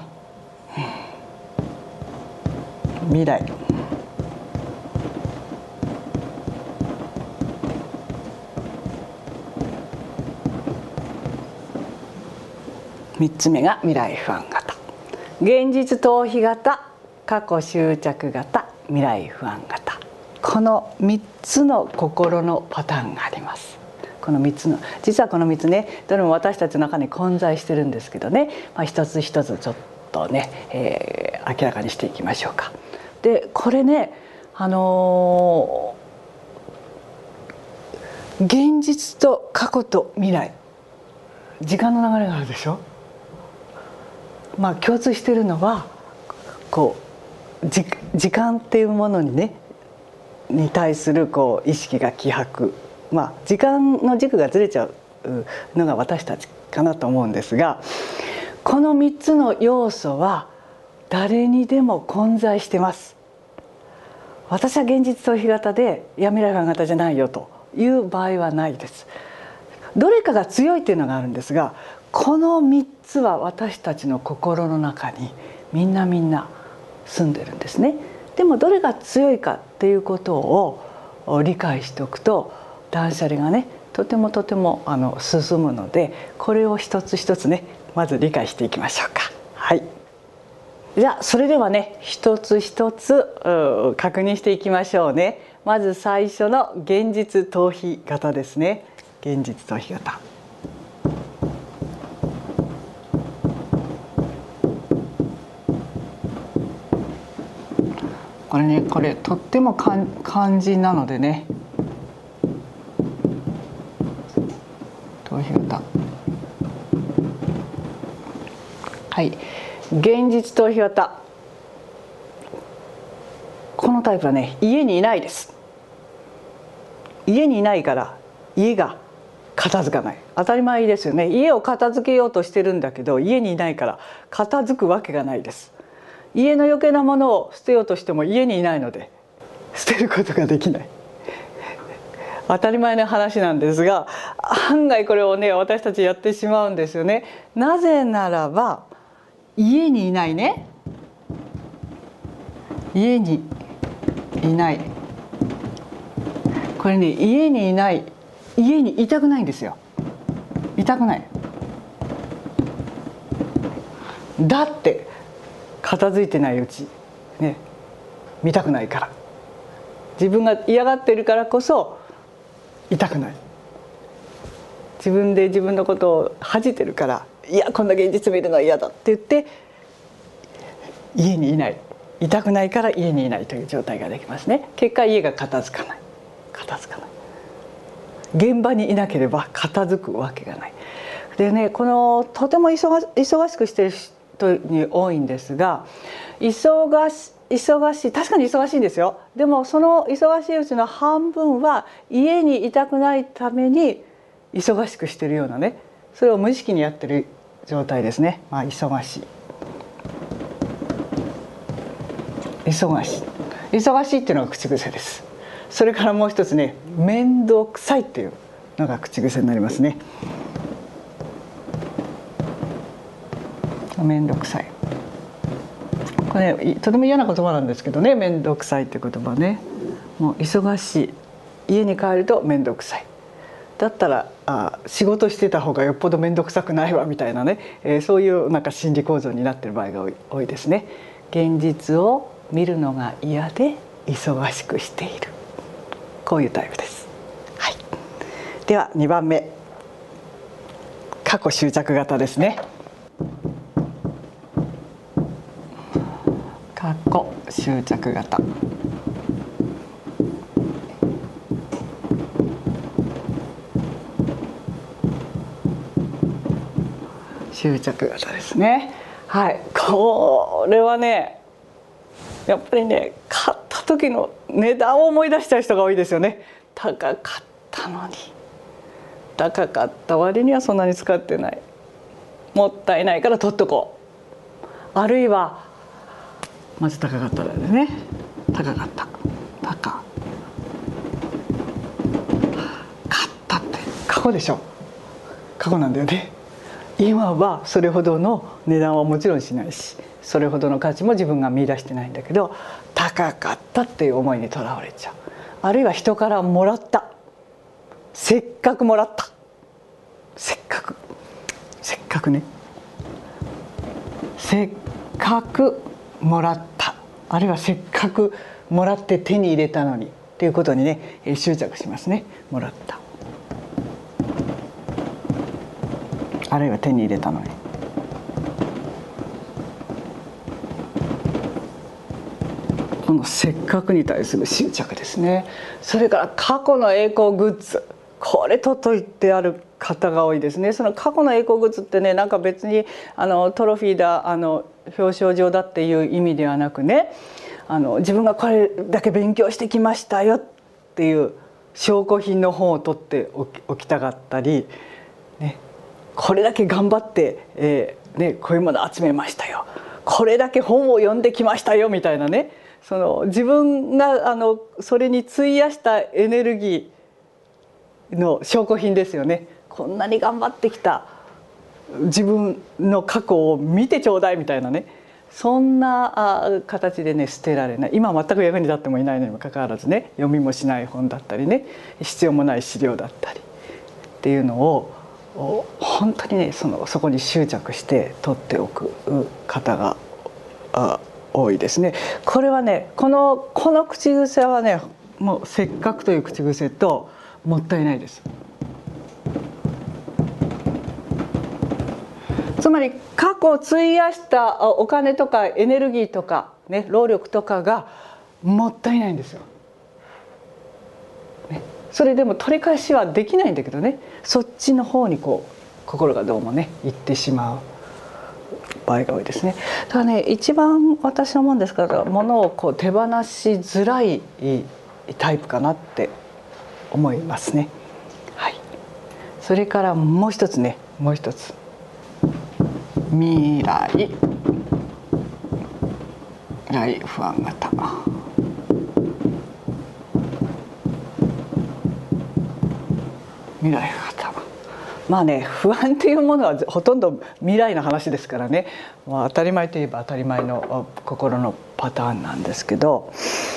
未来。3つ目が未来不安型、現実逃避型、過去執着型、未来不安型、この3つの心のパターンがあります。この3つの、実はこの3つね、どれも私たちの中に混在してるんですけどね、一つ一つちょっとね、明らかにしていきましょうか。でこれね、現実と過去と未来、時間の流れがあるでしょ。共通しているのは時間っていうものにねに対する意識が希薄、時間の軸がずれちゃうのが私たちかなと思うんですが、この3つの要素は誰にでも混在してます。私は現実逃避型で未来不安型じゃないよという場合はないです。どれかが強いっていうのがあるんですが、この3つは私たちの心の中にみんな住んでるんですね。でもどれが強いかっていうことを理解しておくと、断捨離がねとても進むので、これを一つ一つねまず理解していきましょうか。はい、じゃあそれではね一つ一つ確認していきましょうね。まず最初の現実逃避型ですね。現実逃避型、これとっても肝心なのでね、逃避型、はい、現実逃避型、このタイプはね家にいないです。家にいないから家が片付かない。当たり前ですよね。家を片付けようとしてるんだけど家にいないから片付くわけがないです。家の余計なものを捨てようとしても家にいないので捨てることができない。 当たり前の話なんですが、案外これをね私たちやってしまうんですよね。なぜならば家にいないね、家にいない、これね家にいない、家にいたくないんですよ。いたくない。だって片付いてないうちね見たくないから、自分が嫌がってるからこそ痛くない、自分で自分のことを恥じてるから、いやこんな現実見るのは嫌だって言って家にいない、痛くないから家にいないという状態ができますね。結果家が片付かない、片付かない、現場にいなければ片付くわけがない。でね、このとても忙しくしている人に多いんですが、忙しい、確かに忙しいんですよ。でもその忙しいうちの半分は家にいたくないために忙しくしているようなね、それを無意識にやってる状態ですね。まあ忙しい、忙しい、忙しいっていうのが口癖です。それからもう一つね、面倒くさいっていうのが口癖になりますね。面倒くさい、これ、ね、とても嫌な言葉なんですけどね、面倒くさいって言葉ね。もう忙しい、家に帰ると面倒くさい、だったら仕事してた方がよっぽど面倒くさくないわみたいなね、そういうなんか心理構造になっている場合が多いですね。現実を見るのが嫌で忙しくしている、こういうタイプです。はい、では2番目、過去執着型ですね。過去執着型、執着型ですね。はい、これはねやっぱりね、買った時の値段を思い出しちゃう人が多いですよね。高かったのに、高かった割にはそんなに使ってない、もったいないから取っとこう、あるいはまず高かったですね、高かった、買ったって過去でしょ、過去なんだよね。今はそれほどの値段はもちろんしないし、それほどの価値も自分が見出してないんだけど、高かったっていう思いにとらわれちゃう。あるいは人からもらった、せっかくもらった、せっかくね、せっかくもらった、あるいはせっかくもらって手に入れたのにっていうことにね執着しますね。もらった、あるいは手に入れたのに、このせっかくに対する執着ですね。それから過去の栄光グッズ、これとといてある方が多いですね。その過去の栄光グッズってね、なんか別にトロフィーだ表彰状だっていう意味ではなくね、自分がこれだけ勉強してきましたよっていう証拠品の本を取っておきたかったり、ね、これだけ頑張って、こういうもの集めましたよ、これだけ本を読んできましたよみたいなね、その自分がそれに費やしたエネルギーの証拠品ですよね。こんなに頑張ってきた自分の過去を見てちょうだいみたいなね、そんな形でね捨てられない、今全く役に立ってもいないのにもかかわらずね、読みもしない本だったりね、必要もない資料だったりっていうのを本当にねそこに執着して取っておく方が多いですね。これはねこの口癖はね、もうせっかくという口癖ともったいないです。つまり過去費やしたお金とかエネルギーとか、ね、労力とかがもったいないんですよ。ね、それでも取り返しはできないんだけどね、そっちの方に心がどうもね行ってしまう場合が多いですね。だからね、一番私の思うんですから、物を手放しづらいタイプかなって思いますね。はい、それからもう一つね、未来不安型。 未来の頭。まあね、不安っていうものはほとんど未来の話ですからね、当たり前といえば当たり前の心のパターンなんですけど、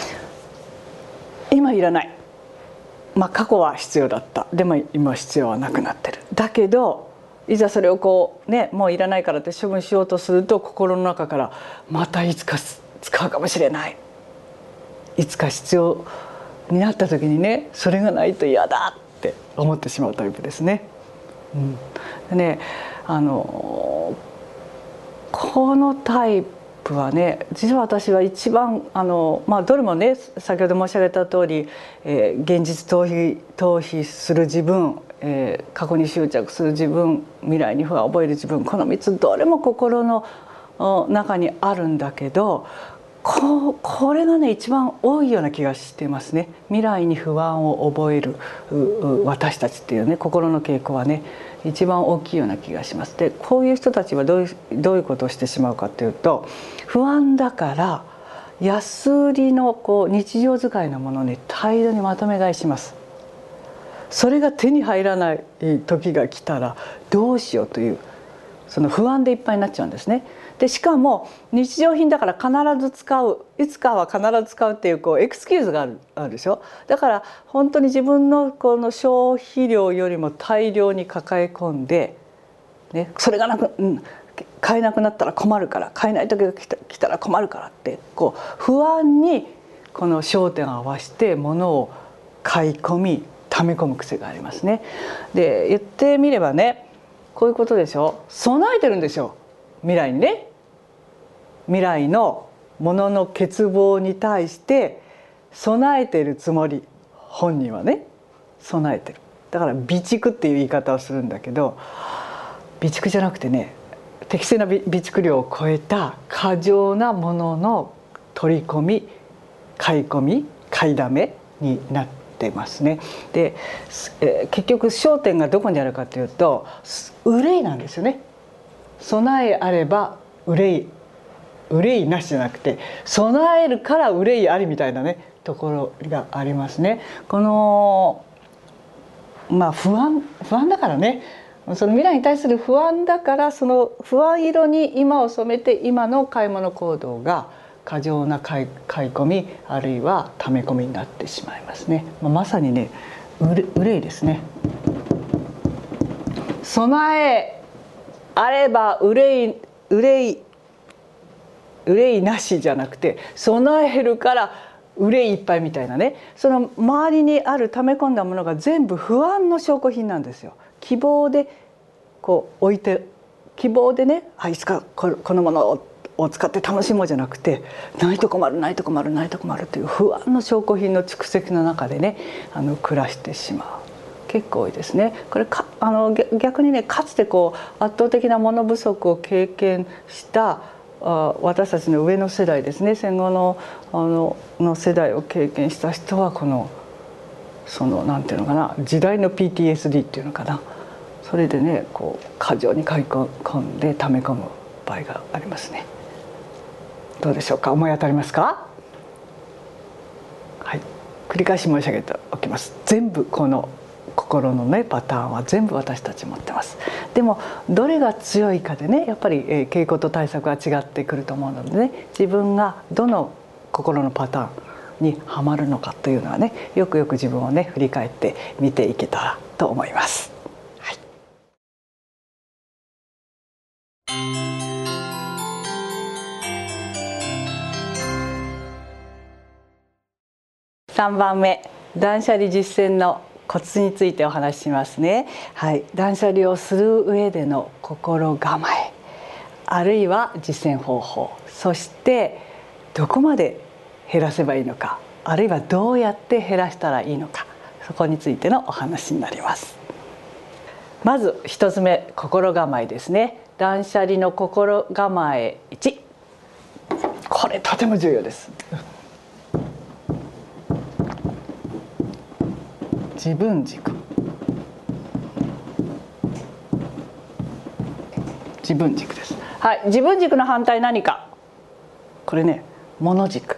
今いらない、過去は必要だった、でも今必要はなくなってる、だけどいざそれをもういらないからって処分しようとすると、心の中からまたいつか使うかもしれない、いつか必要になった時にね、それがないと嫌だって思ってしまうタイプですね。でね、このタイプはね、実は私は一番どれもね、先ほど申し上げた通り、現実逃避する自分、過去に執着する自分、未来に不安を覚える自分、この3つどれも心の中にあるんだけど、これがね一番多いような気がしてますね。未来に不安を覚える私たちっていうね、心の傾向はね一番大きいような気がします。でこういう人たちはどういうことをしてしまうかというと、不安だから安売りの日常使いのものに大量にまとめ買いします。それが手に入らない時が来たらどうしようという、その不安でいっぱいになっちゃうんですね。でしかも日常品だから必ず使う、いつかは必ず使うっていうエクスキューズがあるでしょ。だから本当に自分のこの消費量よりも大量に抱え込んで、それが買えなくなったら困るから、買えない時が来たら困るからって不安にこの焦点を合わせて物を買い込み溜め込む癖がありますね。で言ってみればね、こういうことでしょ。備えてるんですよ、未来にね。未来のものの欠乏に対して備えてるつもり、本人はね備えてる。だから備蓄っていう言い方をするんだけど、備蓄じゃなくてね、適正な備蓄量を超えた過剰なものの取り込み、買い込み、買いだめになってますね。で、結局焦点がどこにあるかというと、憂いなんですよね。備えあれば憂いなしじゃなくて、備えるから憂いありみたいなねところがありますね。この不安だからね、その未来に対する不安だから、その不安色に今を染めて、今の買い物行動が過剰な買い込み、あるいは溜め込みになってしまいますね。まさにね憂いですね。備えあれば憂いなしじゃなくて、備えるから憂いいっぱいみたいなね、その周りにある溜め込んだものが全部不安の証拠品なんですよ。希望で置いて、希望でね、いつかこのものを使って楽しもうじゃなくて、ないと困るないと困るないと困るという不安の証拠品の蓄積の中でね暮らしてしまう、結構多いですね。これ逆にね、かつて圧倒的な物不足を経験した私たちの上の世代ですね、戦後の世代を経験した人はなんていうのかな、時代の PTSD っていうのかな、それでね過剰に買い込んで溜め込む場合がありますね。どうでしょうか、思い当たりますか。はい、繰り返し申し上げておきます。全部この心のねパターンは全部私たち持ってます。でもどれが強いかでね、やっぱり傾向と対策は違ってくると思うのでね、自分がどの心のパターンにはまるのかというのはね、よく自分をね振り返って見ていけたらと思います。はい、3番目、断捨離実践のコツについてお話ししますね。はい、断捨離をする上での心構え、あるいは実践方法、そしてどこまで減らせばいいのか、あるいはどうやって減らしたらいいのか、そこについてのお話になります。まず1つ目、心構えですね。断捨離の心構え1、これとても重要です。自分軸。自分軸です。はい、自分軸の反対何か。これね、物軸。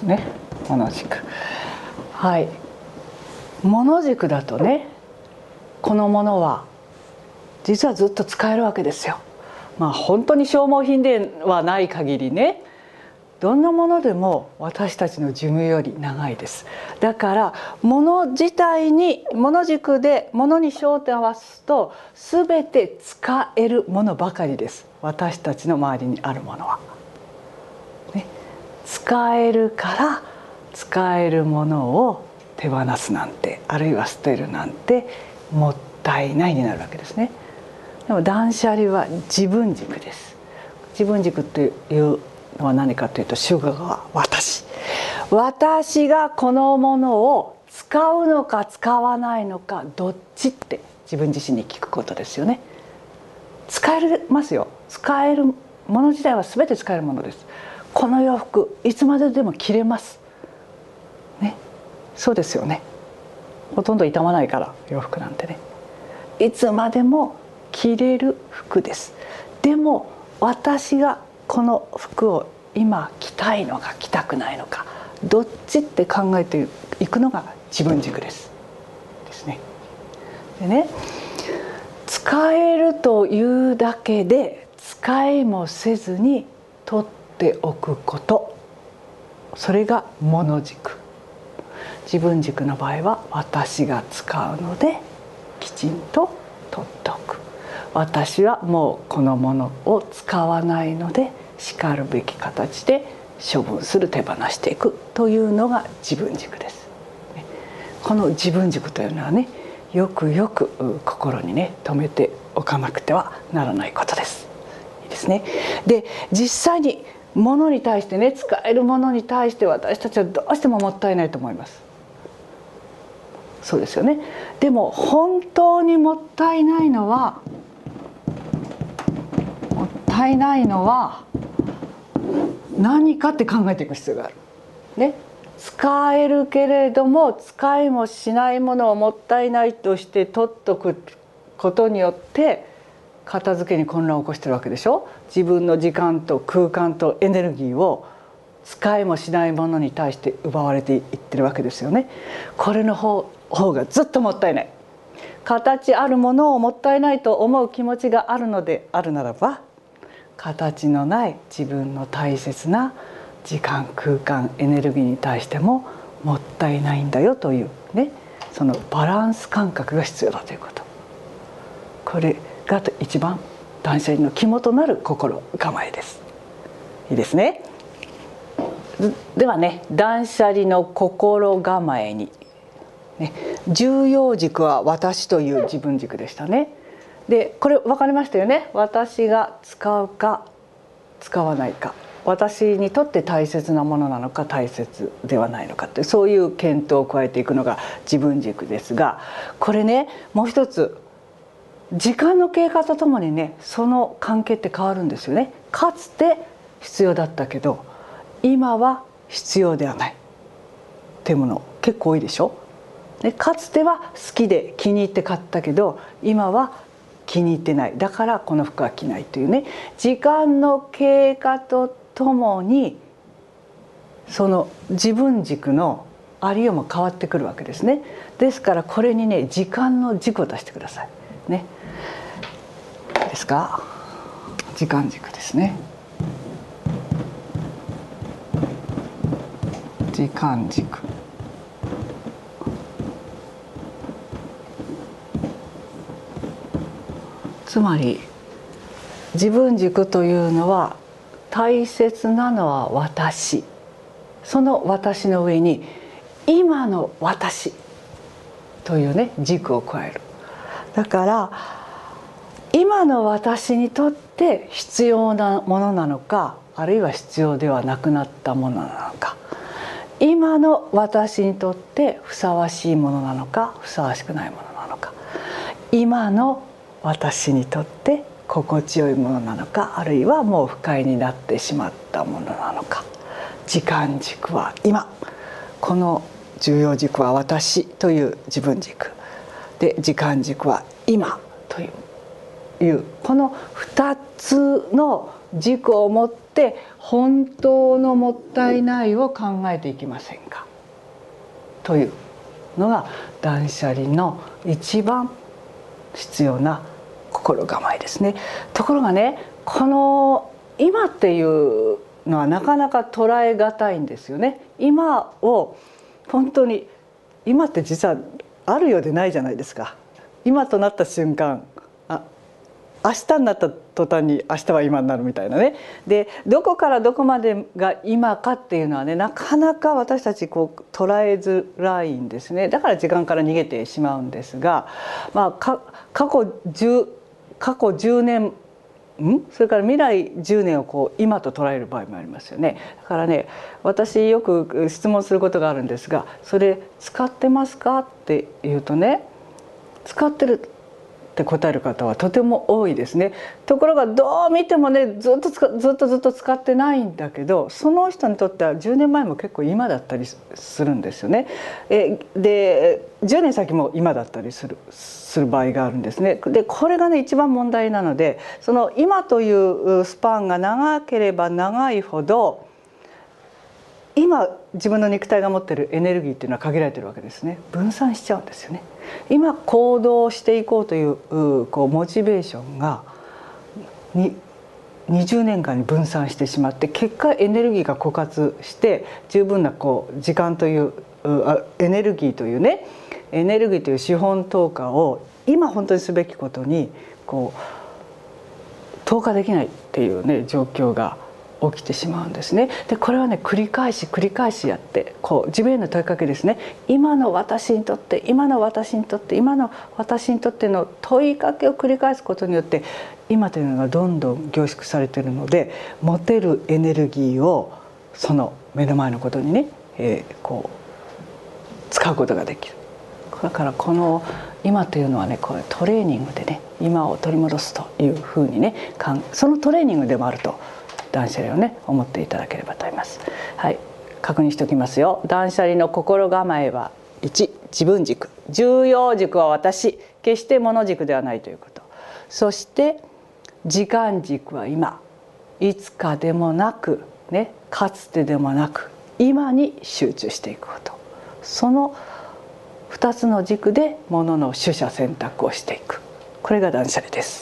ですね。物軸。はい。物軸だとね、このものは実はずっと使えるわけですよ。まあ本当に消耗品ではない限りね、どんなものでも私たちの寿命より長いです。だから物自体に、物軸で物に焦点を合わすと全て使えるものばかりです。私たちの周りにあるものは、ね、使えるから使えるものを手放すなんて、あるいは捨てるなんてもったいないになるわけですね。でも断捨離は自分軸です。自分軸というのは何かというと、主語は私がこのものを使うのか使わないのかどっちって自分自身に聞くことですよね。使えますよ。使えるもの自体は全て使えるものです。この洋服いつまででも着れますね。そうですよね。ほとんど傷まないから、洋服なんてね、いつまでも着れる服です。でも私がこの服を今着たいのか着たくないのかどっちって考えていくのが自分軸ですね。でね、使えるというだけで使いもせずに取っておくこと、それが物軸。自分軸の場合は私が使うのできちんと取っておく。私はもうこのものを使わないのでしかるべき形で処分する、手放していくというのが自分軸です。この自分軸というのはね、よくよく心にね留めておかなくてはならないことです。いいですね。で、実際に物に対してね、使えるものに対して私たちはどうしてももったいないと思います。そうですよね。でも本当にもったいないのは何かって考えていく必要がある。ね、使えるけれども使いもしないものをもったいないとして取っとくことによって片付けに混乱を起こしてるわけでしょ。自分の時間と空間とエネルギーを使いもしないものに対して奪われていってるわけですよね。これの方がずっともったいない。形あるものをもったいないと思う気持ちがあるのであるならば、形のない自分の大切な時間空間エネルギーに対してももったいないんだよというね、そのバランス感覚が必要だということ、これが一番断捨離の肝となる心構えです。いいですね。ではね、断捨離の心構えに、ね、重要軸は私という自分軸でしたね。でこれ分かりましたよね。私が使うか使わないか、私にとって大切なものなのか大切ではないのかって、そういう検討を加えていくのが自分軸ですが、これね、もう一つ時間の経過とともにね、その関係って変わるんですよね。かつて必要だったけど今は必要ではないっていうもの結構多いでしょ。でかつては好きで気に入って買ったけど今は気に入ってない、だからこの服は着ないというね、時間の経過とともにその自分軸のありようも変わってくるわけですね。ですからこれにね、時間の軸を出してくださいね。ですか、時間軸ですね。時間軸、つまり自分軸というのは大切なのは私、その私の上に今の私というね軸を加える。だから今の私にとって必要なものなのか、あるいは必要ではなくなったものなのか、今の私にとってふさわしいものなのかふさわしくないものなのか、今の私にとって心地よいものなのか、あるいはもう不快になってしまったものなのか。時間軸は今、この重要軸は私という自分軸で、時間軸は今といういうこの2つの軸を持って本当のもったいないを考えていきませんかというのが断捨離の一番必要な心構えですね。ところがね、この今っていうのはなかなか捉えがたいんですよね。今を本当に今って実はあるようでないじゃないですか。今となった瞬間、明日になった途端に明日は今になるみたいなね。でどこからどこまでが今かっていうのはね、なかなか私たちこう捉えづらいんですね。だから時間から逃げてしまうんですが、過去10年それから未来10年をこう今と捉える場合もありますよね。だからね、私よく質問することがあるんですが、それ使ってますかって言うとね、使ってるって答える方はとても多いですね。ところがどう見てもね、ずっと使ってないんだけど、その人にとっては10年前も結構今だったりするんですよね。で10年先も今だったりする場合があるんですね。でこれがね一番問題なので、その今というスパンが長ければ長いほど、今自分の肉体が持っているエネルギーっていうのは限られてるわけですね。分散しちゃうんですよね。今行動していこうというモチベーションが20年間に分散してしまって、結果エネルギーが枯渇して十分な時間というエネルギーという資本投下を今本当にすべきことに投下できないっていうね状況が起きてしまうんですね。でこれはね繰り返しやって自分への問いかけですね。今の私にとっての問いかけを繰り返すことによって、今というのがどんどん凝縮されているので、持てるエネルギーをその目の前のことにね、使うことができる。だからこの今というのはね、これトレーニングでね、今を取り戻すというふうにね、そのトレーニングでもあると断捨離をね思っていただければと思います。はい、確認しておきますよ。断捨離の心構えは1、自分軸、重要軸は私、決して物軸ではないということ。そして時間軸は今、いつかでもなくね、かつてでもなく今に集中していくこと。その2つの軸で物の取捨選択をしていく。これが断捨離です。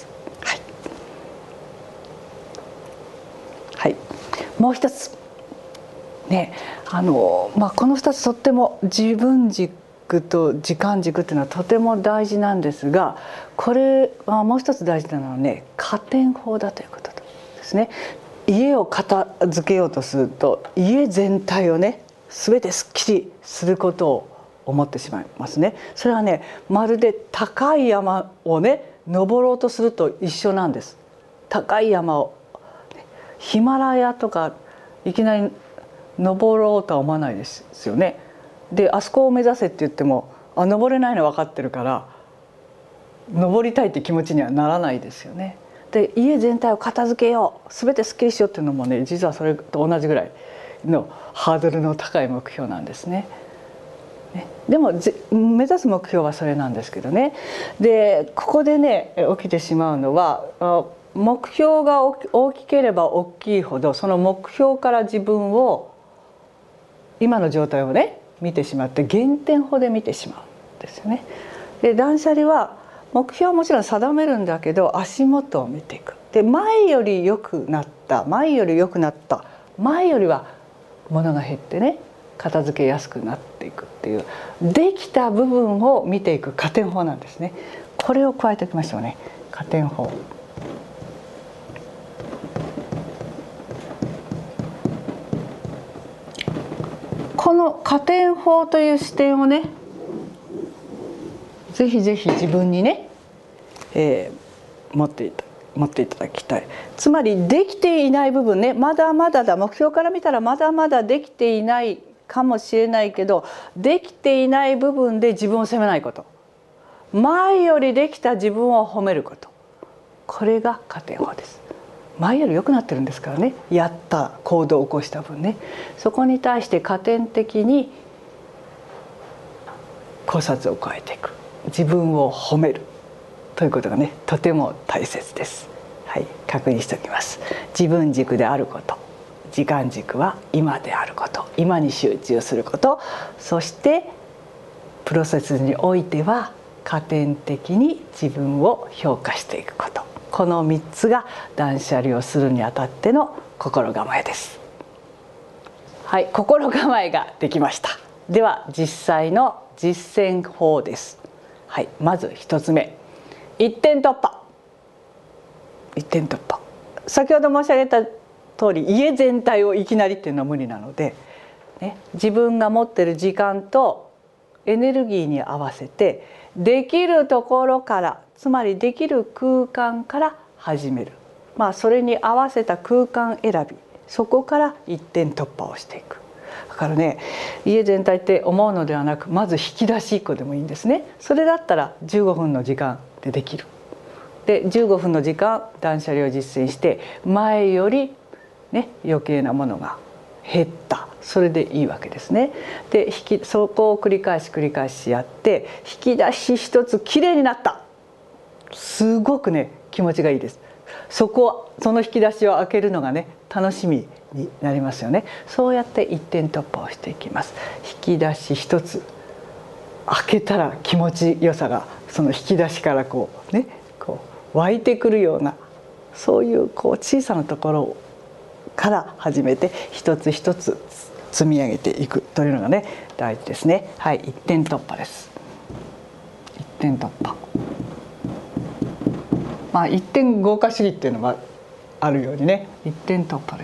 はい、もう一つね、この2つとっても自分軸と時間軸っていうのはとても大事なんですが、これはもう一つ大事なのはね、加点法だということですね。家を片付けようとすると、家全体をね全てすっきりすることを思ってしまいますね。それはね、まるで高い山をね登ろうとすると一緒なんです。高い山をヒマラヤとかいきなり登ろうとは思わないですよね。であそこを目指せって言っても登れないの分かってるから登りたいって気持ちにはならないですよね。で家全体を片付けよう、全てすっきりしようっていうのもね、実はそれと同じぐらいのハードルの高い目標なんですね。でも目指す目標はそれなんですけどね。でここでね起きてしまうのは、目標が大きければ大きいほど、その目標から自分を今の状態をね見てしまって減点法で見てしまうんですよね。で断捨離は目標はもちろん定めるんだけど、足元を見ていく。で前より良くなった、前よりは物が減ってね片付けやすくなっていくっていう、できた部分を見ていく加点法なんですね。これを加えておきましょうね。加点法。この加点法という視点をね、ぜひぜひ自分にね、持っていただきたい。つまりできていない部分ね、まだまだだ、目標から見たらまだまだできていないかもしれないけど、できていない部分で自分を責めないこと、前よりできた自分を褒めること、これが加点法です。前より良くなってるんですからね、やった行動を起こした分ね。そこに対して加点的に考察を加えていく、自分を褒めるということがねとても大切です。はい、確認しておきます。自分軸であること、時間軸は今であること、今に集中すること、そしてプロセスにおいては加点的に自分を評価していくこと、この3つが断捨離をするにあたっての心構えです。はい、心構えができました。では実際の実践法です。はい、まず1つ目、一点突破。一点突破、先ほど申し上げた通り家全体をいきなりっていうのは無理なので、ね、自分が持ってる時間とエネルギーに合わせてできるところから、つまりできる空間から始める、それに合わせた空間選び、そこから一点突破をしていく。だからね、家全体って思うのではなく、まず引き出し1個でもいいんですね。それだったら15分の時間でできる。で15分の時間断捨離を実践して前より余計なものが減った、それでいいわけですね。でそこを繰り返しやって引き出し一つきれいになった、すごく気持ちがいいです。その引き出しを開けるのが楽しみになりますよね。そうやって一点突破をしていきます。引き出し一つ開けたら気持ちよさがその引き出しからこう湧いてくるような、そういう小さなところから始めて一つ一つ積み上げていくというのが大事ですね。はい、一点突破です。一点突破、一点豪華主義っていうのがあるように一点突破です。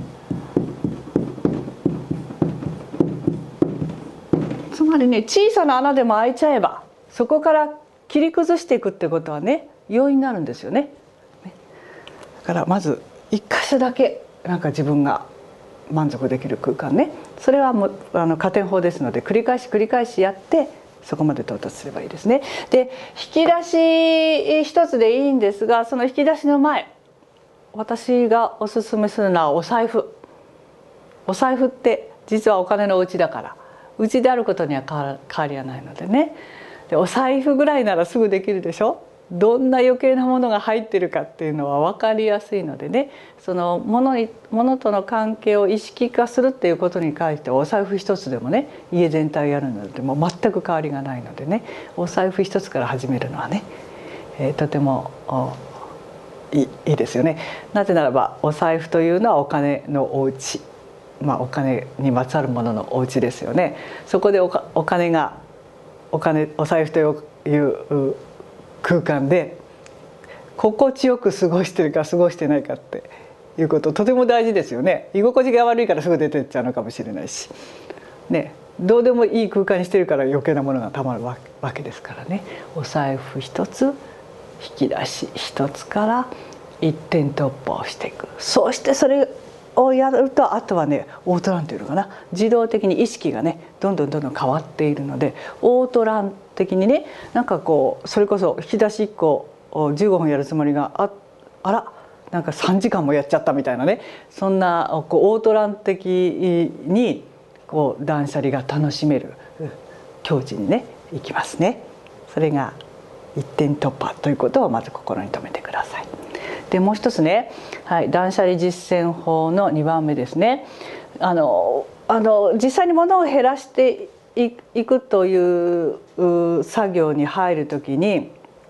つまり小さな穴でも開いちゃえばそこから切り崩していくってことは容易になるんですよね。だからまず一箇所だけ自分が満足できる空間それはもう加点法ですので繰り返しやってそこまで到達すればいいですね。で引き出し一つでいいんですが、その引き出しの前、私がおすすめするのはお財布。お財布って実はお金の家だから、家であることには変わりはないのででお財布ぐらいならすぐできるでしょ。どんな余計なものが入ってるかっていうのは分かりやすいのでそのものとの関係を意識化するっていうことに関してお財布一つでも家全体をやるのでも全く変わりがないのでお財布一つから始めるのはとてもいいですよね。なぜならばお財布というのはお金のお家、お金にまつわるもののお家ですよね。そこでお財布という空間で心地よく過ごしてるか過ごしてないかっていうこととても大事ですよね。居心地が悪いからすぐ出てっちゃうのかもしれないしどうでもいい空間にしてるから余計なものがたまるわけですからお財布一つ、引き出し一つから一点突破をしていく。そうしてそれをやるとあとはオートランというのかな、自動的に意識がどんどん変わっているのでオートラン的にそれこそ引き出し1個15分やるつもりがあら3時間もやっちゃったみたいなそんなオートラン的に断捨離が楽しめる境地にいきますね。それが一点突破ということをまず心に留めてください。でもう一つ断捨離実践法の2番目ですね。実際に物を減らしていくという作業に入るときに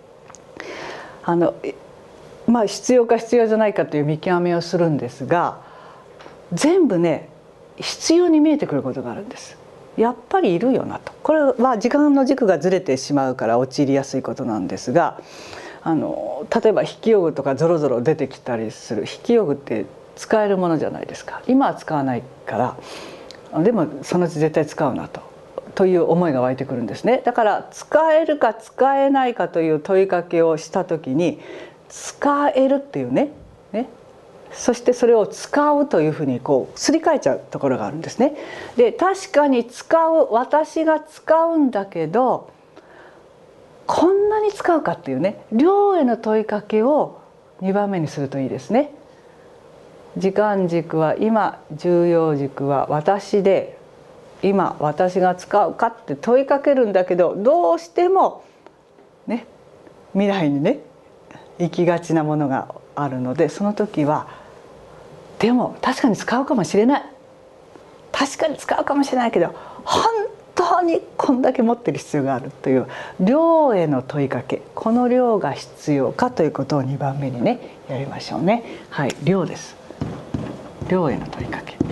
必要か必要じゃないかという見極めをするんですが、全部必要に見えてくることがあるんです。やっぱりいるよなと。これは時間の軸がずれてしまうから陥りやすいことなんですが、例えば筆記用具とかゾロゾロ出てきたりする。筆記用具って使えるものじゃないですか。今は使わないからでもそのうち絶対使うなという思いが湧いてくるんですね。だから使えるか使えないかという問いかけをした時に使えるっていうそしてそれを使うというふうにすり替えちゃうところがあるんですね。で確かに私が使うんだけどこんなに使うかっていう量への問いかけを2番目にするといいですね。時間軸は今、重要軸は私で、今私が使うかって問いかけるんだけどどうしても未来にね行きがちなものがあるので、その時はでも確かに使うかもしれない、確かに使うかもしれないけど本当にこんだけ持ってる必要があるという量への問いかけ、この量が必要かということを2番目にねやりましょうね。はい、量です。量への問いかけ。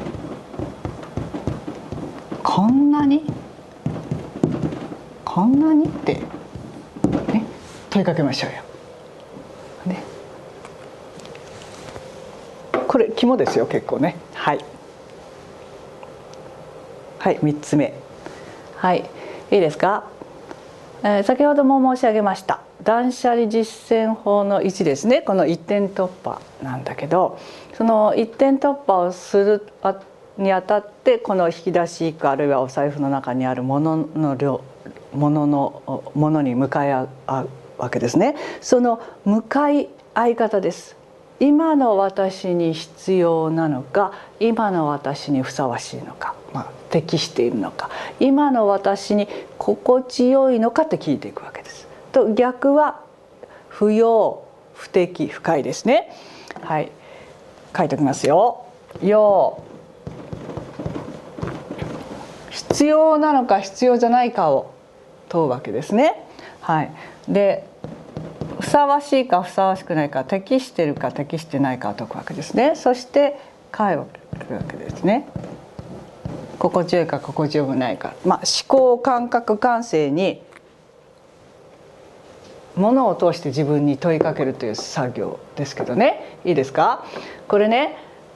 こんなにってね問いかけましょうよ。ね、これ肝ですよ結構ね。はい。はい、3つ目。はい、いいですか。先ほども申し上げました断捨離実践法の1ですね。この一点突破なんだけど、その一点突破をするにあたってこの引き出し1個あるいはお財布の中にあるものの量、ものに向かい合うわけですね。その向かい合い方です。今の私に必要なのか、今の私にふさわしいのか、適しているのか、今の私に心地よいのかって聞いていくわけです。と逆は不要不適不快ですね。はい、書いておきますよ。要、必要なのか必要じゃないかを問うわけですね。はい、でふさわしいかふさわしくないか、適しているか適してないかを解くわけですね。そして解を解くわけですね。心地よいか心地よくないか、思考感覚感性にものを通して自分に問いかけるという作業ですけどね。いいですか。これね、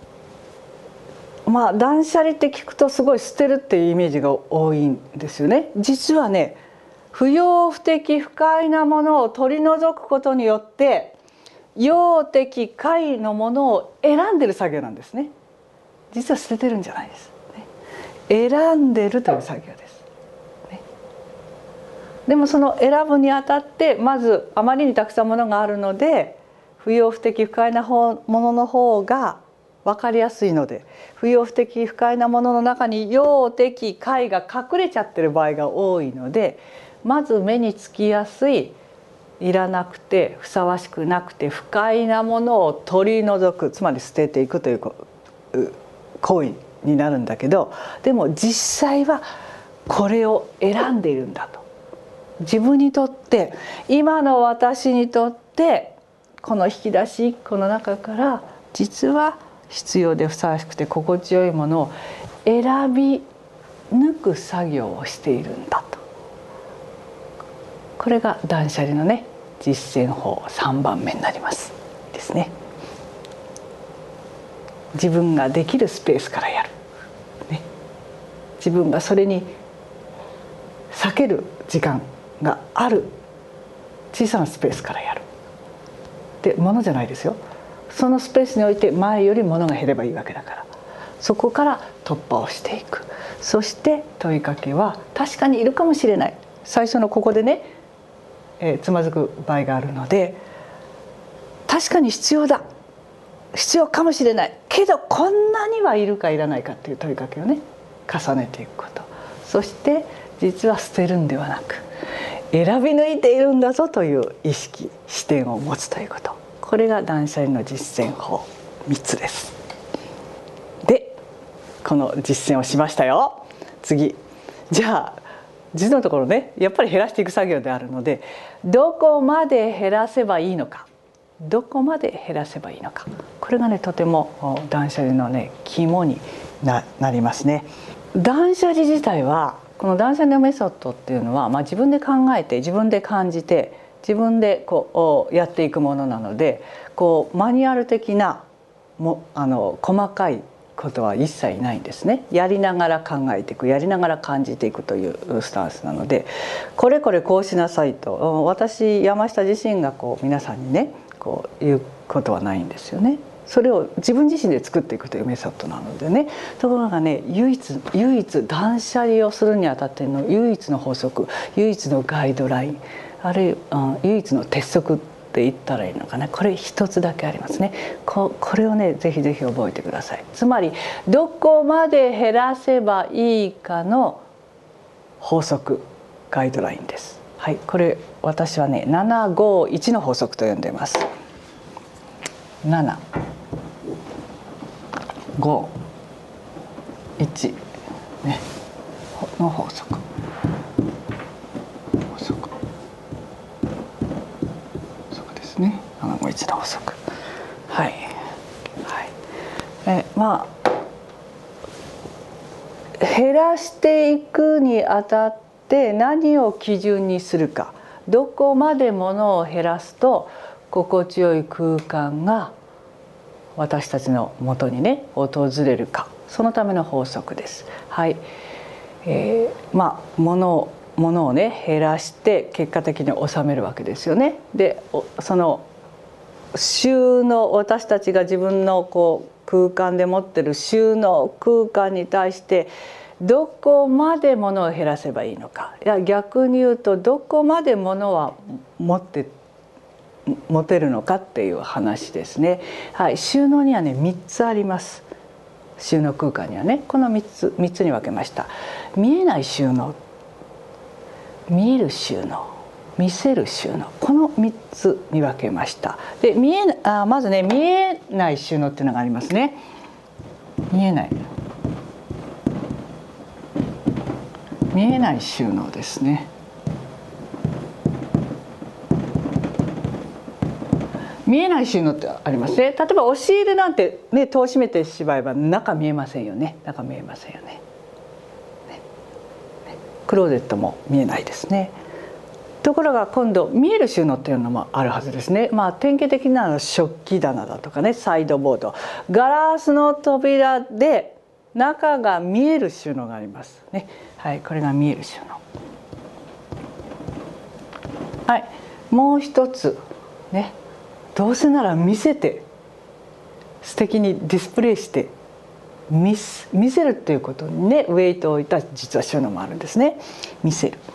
断捨離って聞くとすごい捨てるっていうイメージが多いんですよね。実はね、不要不適不快なものを取り除くことによって要適快のものを選んでる作業なんですね。実は捨ててるんじゃないです、ね、選んでるという作業です、ね、でもその選ぶにあたってまずあまりにたくさんものがあるので不要不適不快なものの方が分かりやすいので、不要不適不快なものの中に要適快が隠れちゃってる場合が多いので、まず目につきやすいいらなくてふさわしくなくて不快なものを取り除く、つまり捨てていくという行為になるんだけど、でも実際はこれを選んでいるんだと。自分にとって今の私にとってこの引き出し1個の中から実は必要でふさわしくて心地よいものを選び抜く作業をしているんだと。これが断捨離のね実践法3番目になりますですね。自分ができるスペースからやる、ね、自分がそれに避ける時間がある小さなスペースからやる。で、物じゃないですよ。そのスペースにおいて前より物が減ればいいわけだから、そこから突破をしていく。そして問いかけは確かにいるかもしれない。最初のここでね、つまずく場合があるので、確かに必要だ、必要かもしれないけどこんなにはいるかいらないかっていう問いかけをね重ねていくこと。そして実は捨てるんではなく選び抜いているんだぞという意識視点を持つということ、これが断捨離の実践法3つです。でこの実践をしましたよ。次じゃあ実のところねやっぱり減らしていく作業であるので、どこまで減らせばいいのか、どこまで減らせばいいのか、これがねとても断捨離のね肝に なりますね。断捨離自体はこの断捨離のメソッドっていうのは、自分で考えて自分で感じて自分でこうやっていくものなので、こうマニュアル的な細かいことは一切ないんですね。やりながら考えていく、やりながら感じていくというスタンスなので、これこれこうしなさいと私山下自身がこう皆さんにねこう言うことはないんですよね。それを自分自身で作っていくというメソッドなのでね。ところがね唯一断捨離をするにあたっての唯一の法則、唯一のガイドライン、あるいは唯一の鉄則って言ったらいいのかな、これ一つだけありますね。これをねぜひぜひ覚えてください。つまりどこまで減らせばいいかの法則、ガイドラインです。 はい、これ私はね751の法則と呼んでいます。7、5、1ねの法則。ですね。751の法則。はい。はい。まあ減らしていくにあたって何を基準にするか、どこまで物を減らすと心地よい空間が私たちのもとにね訪れるか、そのための法則です。はい。まあ物をね減らして結果的に収めるわけですよね。でその収納、私たちが自分のこう空間で持ってる収納空間に対してどこまで物を減らせばいいのか、いや逆に言うとどこまで物は持てるのかっていう話ですね。はい、収納にはね3つあります。収納空間にはねこの3つに分けました。見えない収納、見える収納、見せる収納、この3つに分けました。でまずね見えない収納っていうのがありますね。見えない収納ですね。見えない収納ってありますね。例えば押し入れなんてね戸を閉めてしまえば中見えませんよね。中見えませんよね。クローゼットも見えないですね。ところが今度見える収納っていうのもあるはずですね。まあ典型的な食器棚だとかね、サイドボード、ガラスの扉で中が見える収納がありますね。はい、これが見える収納。はい、もう一つね、どうせなら見せて素敵にディスプレイして見せるっていうことにねウェイトを置いた実は収納もあるんですね。見せる。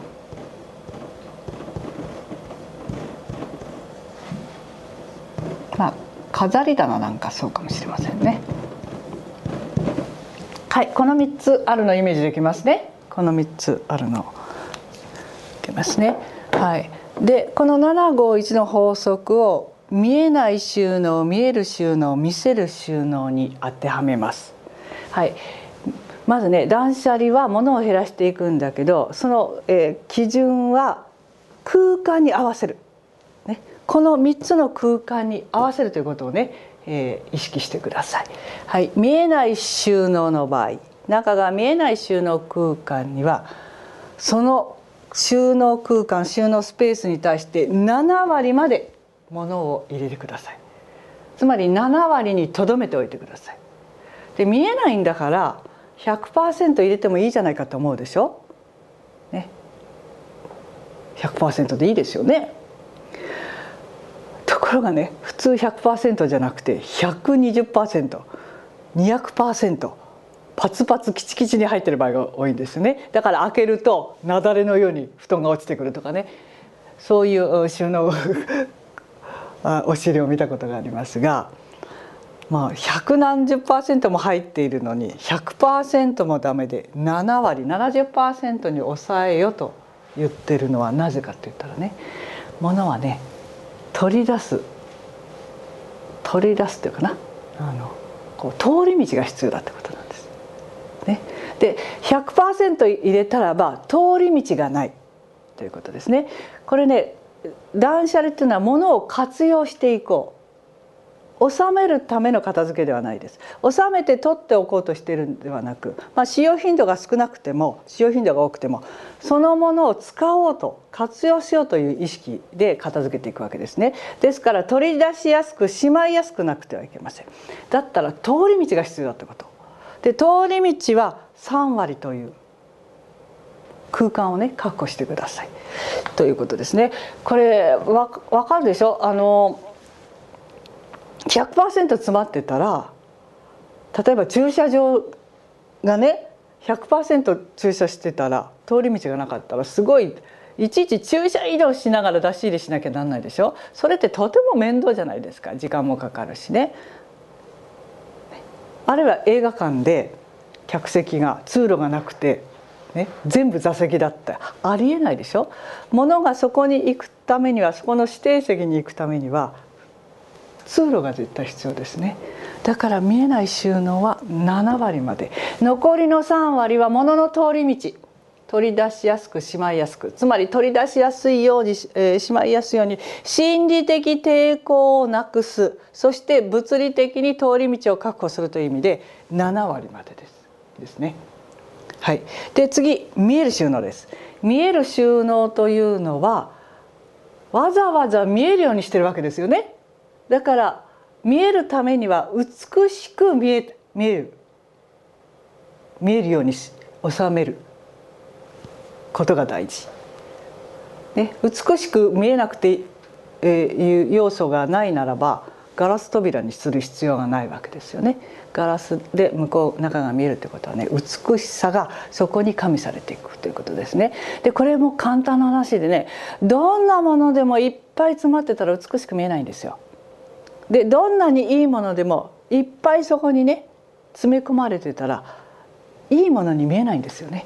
まあ飾り棚なんかそうかもしれませんね。はい、この3つあるのイメージできますね。この3つあるのいけますね。はい。でこの751の法則を見えない収納、見える収納、見せる収納に当てはめます。はい。まずね断捨離は物を減らしていくんだけど、その、基準は空間に合わせる、ね、この3つの空間に合わせるということをね、意識してください。はい。見えない収納の場合、中が見えない収納空間にはその収納空間、収納スペースに対して7割まで物を入れてください。つまり7割にとどめておいてください。で見えないんだから 100% 入れてもいいじゃないかと思うでしょ、ね、100% でいいですよね。ところがね普通 100% じゃなくて 120%、200%パツパツキチキチに入ってる場合が多いんですよね。だから開けると雪崩のように布団が落ちてくるとかね、そういう収納お尻を見たことがありますが、まあ百何十%も入っているのに 100% もダメで7割 70% に抑えよと言ってるのはなぜかって言ったらね、物はね取り出すっていうかな、こう通り道が必要だってことなんです。ね、で 100% 入れたらば通り道がないということですね。これね断捨離っていうのは物を活用していこう、収めるための片付けではないです。収めて取っておこうとしているんではなく、使用頻度が少なくても使用頻度が多くてもそのものを使おうと活用しようという意識で片付けていくわけですね。ですから取り出しやすくしまいやすくなくてはいけません。だったら通り道が必要だってことで、通り道は3割という空間をね確保してくださいということですね。これわかるでしょ。100% 詰まってたら、例えば駐車場がね 100% 駐車してたら通り道がなかったらすごいいちいち駐車移動しながら出し入れしなきゃなんないでしょ。それってとても面倒じゃないですか。時間もかかるしね。あるいは映画館で客席が通路がなくてね、全部座席だってありえないでしょ。物がそこに行くためには、そこの指定席に行くためには通路が絶対必要ですね。だから見えない収納は7割まで、残りの3割は物の通り道、取り出しやすくしまいやすく、つまり取り出しやすいように、しまいやすいように心理的抵抗をなくす、そして物理的に通り道を確保するという意味で7割までですね。はい、で次、見える収納です。見える収納というのはわざわざ見えるようにしてるわけですよね。だから見えるためには美しく見えるように収めることが大事、ね、美しく見えなくていう要素がないならばガラス扉にする必要がないわけですよね。ガラスで向こう中が見えるということはね、美しさがそこに加味されていくということですね。でこれも簡単な話でね、どんなものでもいっぱい詰まってたら美しく見えないんですよ。でどんなにいいものでもいっぱいそこにね詰め込まれてたらいいものに見えないんですよね。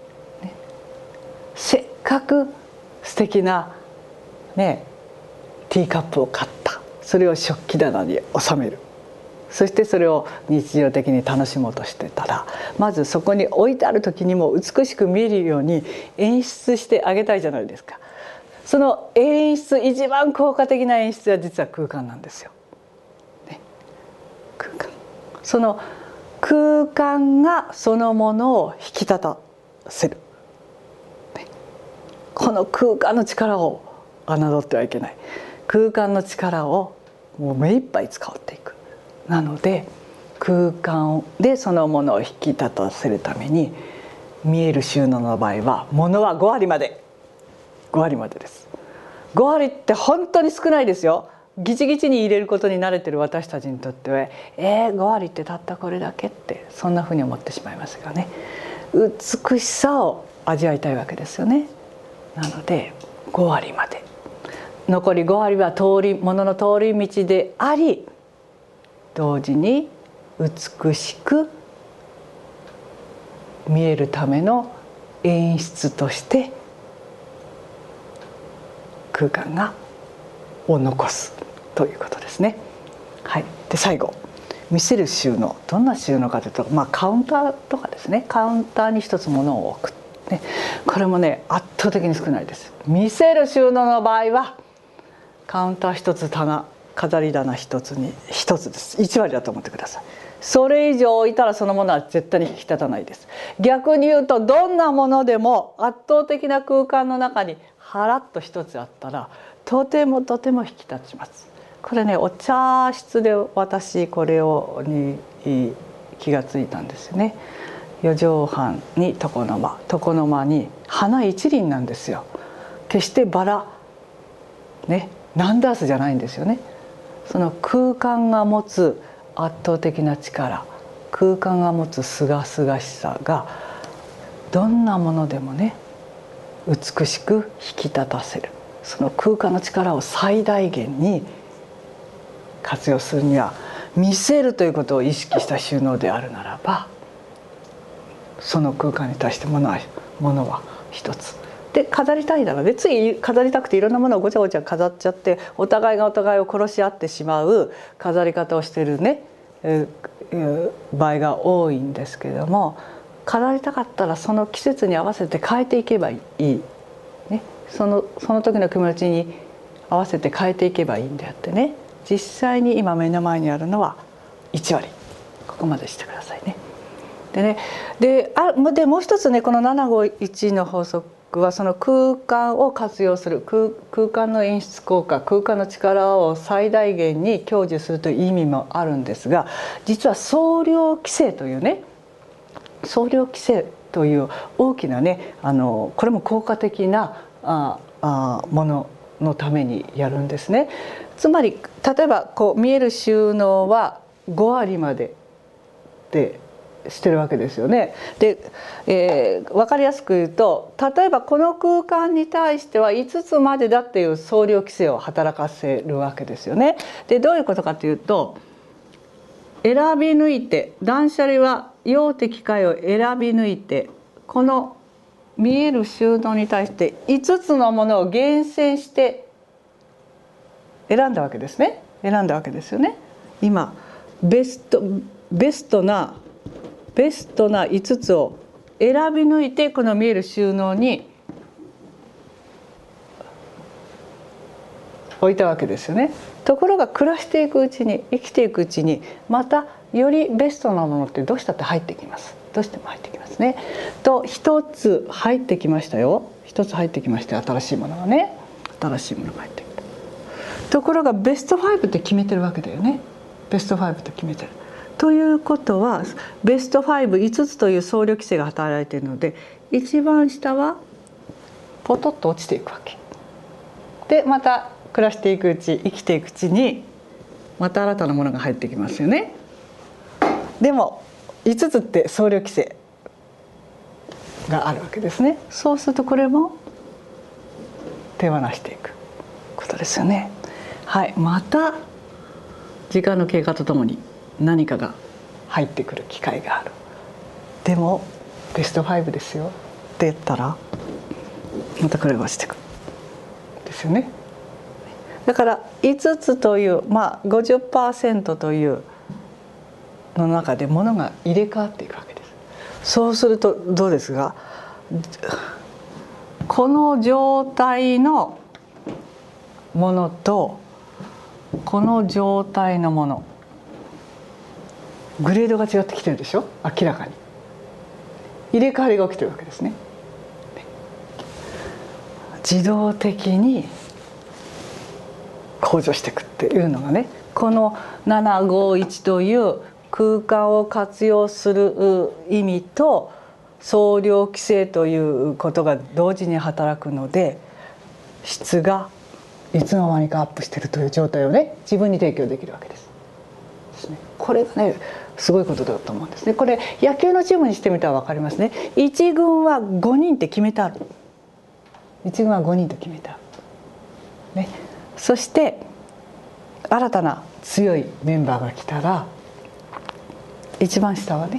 せっかく素敵なねティーカップを買った、それを食器棚に収める、そしてそれを日常的に楽しもうとしてたら、まずそこに置いてある時にも美しく見えるように演出してあげたいじゃないですか。その演出、一番効果的な演出は実は空間なんですよ、ね、空間。その空間がそのものを引き立たせる、ね、この空間の力を侮ってはいけない。空間の力をもう目いっぱい使っていく。なので空間でそのものを引き立たせるために、見える収納の場合は物は5割まで、5割までです。5割って本当に少ないですよ。ギチギチに入れることに慣れてる私たちにとっては5割ってたったこれだけって、そんなふうに思ってしまいますがね、美しさを味わいたいわけですよね。なので5割まで、残り5割は物の通り道であり、同時に美しく見えるための演出として空間を残すということですね。はい、で最後、見せる収納、どんな収納かというと、カウンターとかですね、カウンターに一つ物を置く、ね、これもね圧倒的に少ないです。見せる収納の場合はカウンター一つ、飾り棚一つに一つです。1割だと思ってください。それ以上置いたらそのものは絶対に引き立たないです。逆に言うと、どんなものでも圧倒的な空間の中に腹っと一つあったらとてもとても引き立ちます。これね、お茶室で私これに気がついたんですよね。四畳半に床の間に花一輪なんですよ。決してバラね、ナンダースじゃないんですよね。その空間が持つ圧倒的な力、空間が持つすがすがしさがどんなものでもね美しく引き立たせる、その空間の力を最大限に活用するには、見せるということを意識した収納であるならば、その空間に対して物は一つで飾りたいならね、つい飾りたくていろんなものをごちゃごちゃ飾っちゃって、お互いがお互いを殺し合ってしまう飾り方をしているね、場合が多いんですけれども、飾りたかったらその季節に合わせて変えていけばいい、ね、その時の気持ちに合わせて変えていけばいいんであってね、実際に今目の前にあるのは1割、ここまでしてくださいね。でもう一つね、この751の法則はその空間を活用する、空間の演出効果、空間の力を最大限に享受するという意味もあるんですが、実は総量規制というね、総量規制という大きなね、これも効果的なもののためにやるんですね。つまり例えばこう見える収納は5割まででしてるわけですよね。で、分かりやすく言うと、例えばこの空間に対しては5つまでだっていう総量規制を働かせるわけですよね。でどういうことかというと、選び抜いて、断捨離は用的解を選び抜いて、この見える収納に対して5つのものを厳選して選んだわけですね。選んだわけですよね。今ベストな5つを選び抜いてこの見える収納に置いたわけですよね。ところが暮らしていくうちに生きていくうちにまたよりベストなものってどうしたって入ってきます。どうしても入ってきますね。と一つ入ってきましたよ。一つ入ってきました新しいものがね。新しいものが入ってきた。ところがベスト5って決めてるわけだよね。ベスト5って決めてる。ということはベスト5つという総量規制が働いているので一番下はポトッと落ちていくわけ。でまた暮らしていくうち生きていくうちにまた新たなものが入ってきますよね。でも5つって総量規制があるわけですね。そうするとこれも手放していくことですよね。はい、また時間の経過とともに何かが入ってくる機会がある。でもベスト5ですよって言ったらまたこれが落ちてくるですよね。だから5つという50% というの中で物が入れ替わっていくわけです。そうするとどうですか、この状態のものとこの状態のものグレードが違ってきてるでしょ。明らかに入れ替わりが起きてるわけですね。自動的に向上していくっていうのがね、この751という空間を活用する意味と総量規制ということが同時に働くので質がいつの間にかアップしているという状態をね自分に提供できるわけです。これがねすごいことだと思うんですね。これ野球のチームにしてみたら分かりますね。1軍は5人って決めてある。1軍は5人と決めてある。ね、そして新たな強いメンバーが来たら一番下はね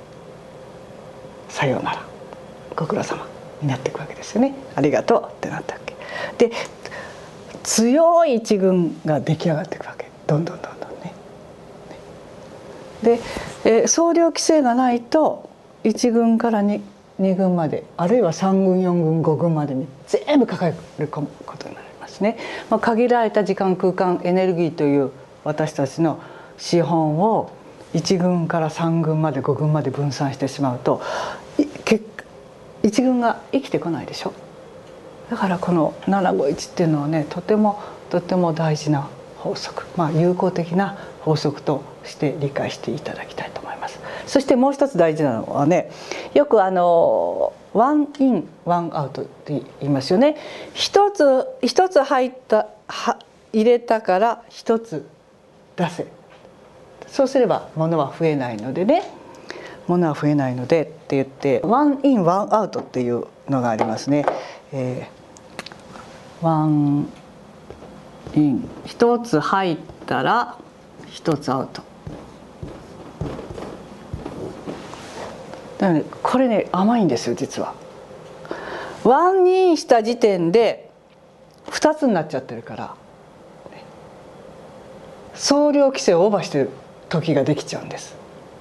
さようならご苦労様になっていくわけですよね。ありがとうってなったわけで強い一軍が出来上がっていくわけ。どんどんね。で、総量規制がないと1軍から2軍まであるいは3軍4軍5軍までに全部抱え込むことになりますね。限られた時間空間エネルギーという私たちの資本を1軍から3軍まで5軍まで分散してしまうと1軍が生きてこないでしょ。だからこの751っていうのはねとても大事な法則、有効的な法則として理解していただきたいと思います。そしてもう一つ大事なのはね、よくワンインワンアウトって言いますよね。一つ入れたから一つ出せ。そうすれば物は増えないのでね。物は増えないのでって言ってワンインワンアウトっていうのがありますね。ワンイン一つ入ったら一つアウト。だからね、これね甘いんですよ実は。ワンインした時点で2つになっちゃってるから、総量規制をオーバーしてる時ができちゃうんです。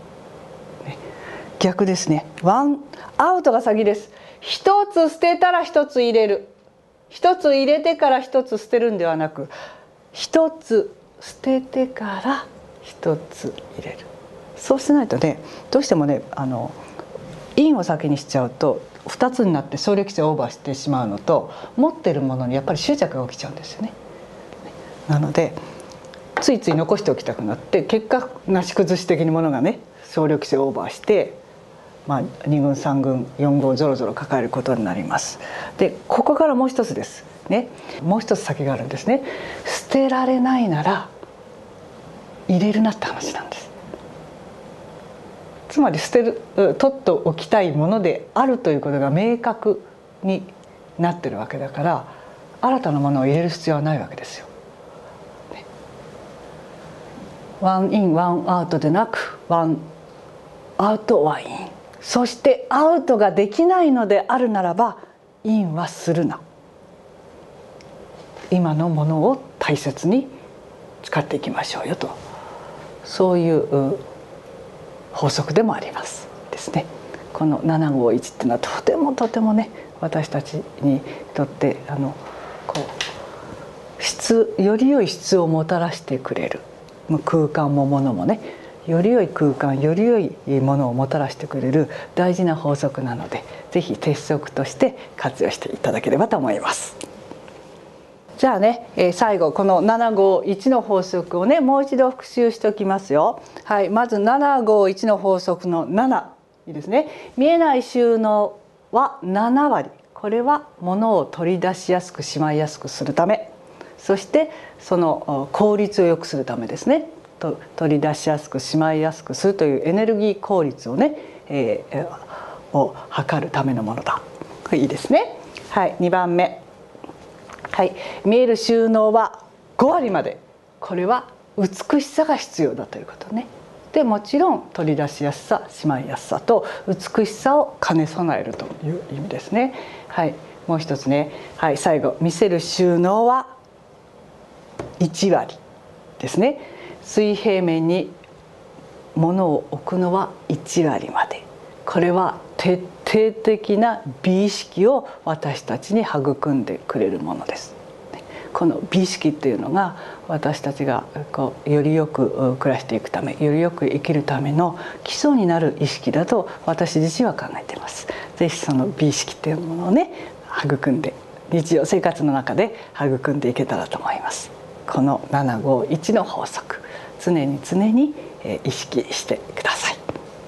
逆ですね。ワンアウトが先です。一つ捨てたら一つ入れる。一つ入れてから一つ捨てるんではなく、一つ捨ててから一つ入れる。そうしないとねどうしてもねインを先にしちゃうと2つになって総量規制をオーバーしてしまうのと持ってるものにやっぱり執着が起きちゃうんですよね。なのでついつい残しておきたくなって結果なし崩し的にものがね総量規制をオーバーして、2軍3軍4軍をぞろぞろ抱えることになります。でここからもう一つですね。もう一つ先があるんですね。捨てられないなら入れるなって話なんです。つまり取っておきたいものであるということが明確になってるわけだから新たなものを入れる必要はないわけですよ。ワンインワンアウトでなくワンアウトワンインそしてアウトができないのであるならばインはするな。今のものを大切に使っていきましょうよと、そういう法則でもありますですね。この751っていうのはとてもとてもね、私たちにとってこうより良い質をもたらしてくれる、空間も物もね、より良い空間、より良いものをもたらしてくれる大事な法則なので、ぜひ鉄則として活用していただければと思います。じゃあね、最後この751の法則をね、もう一度復習しておきますよ。はい、まず751の法則の7、いいですね。見えない収納は7割。これは物を取り出しやすくしまいやすくするため、そしてその効率を良くするためですね。取り出しやすくしまいやすくするというエネルギー効率をね、を測るためのものだ。これいいですね。はい、2番目。はい、見える収納は5割まで。これは美しさが必要だということね。でもちろん取り出しやすさ、しまいやすさと美しさを兼ね備えるという意味ですね。はい、もう一つね。はい、最後、見せる収納は1割ですね。水平面に物を置くのは1割まで。これは徹底的な美意識を私たちに育んでくれるものです。この美意識っていうのが私たちがよりよく暮らしていくため、よりよく生きるための基礎になる意識だと私自身は考えています。ぜひその美意識っていうものをね、育んで日常生活の中で育んでいけたらと思います。この751の法則、常に意識してください。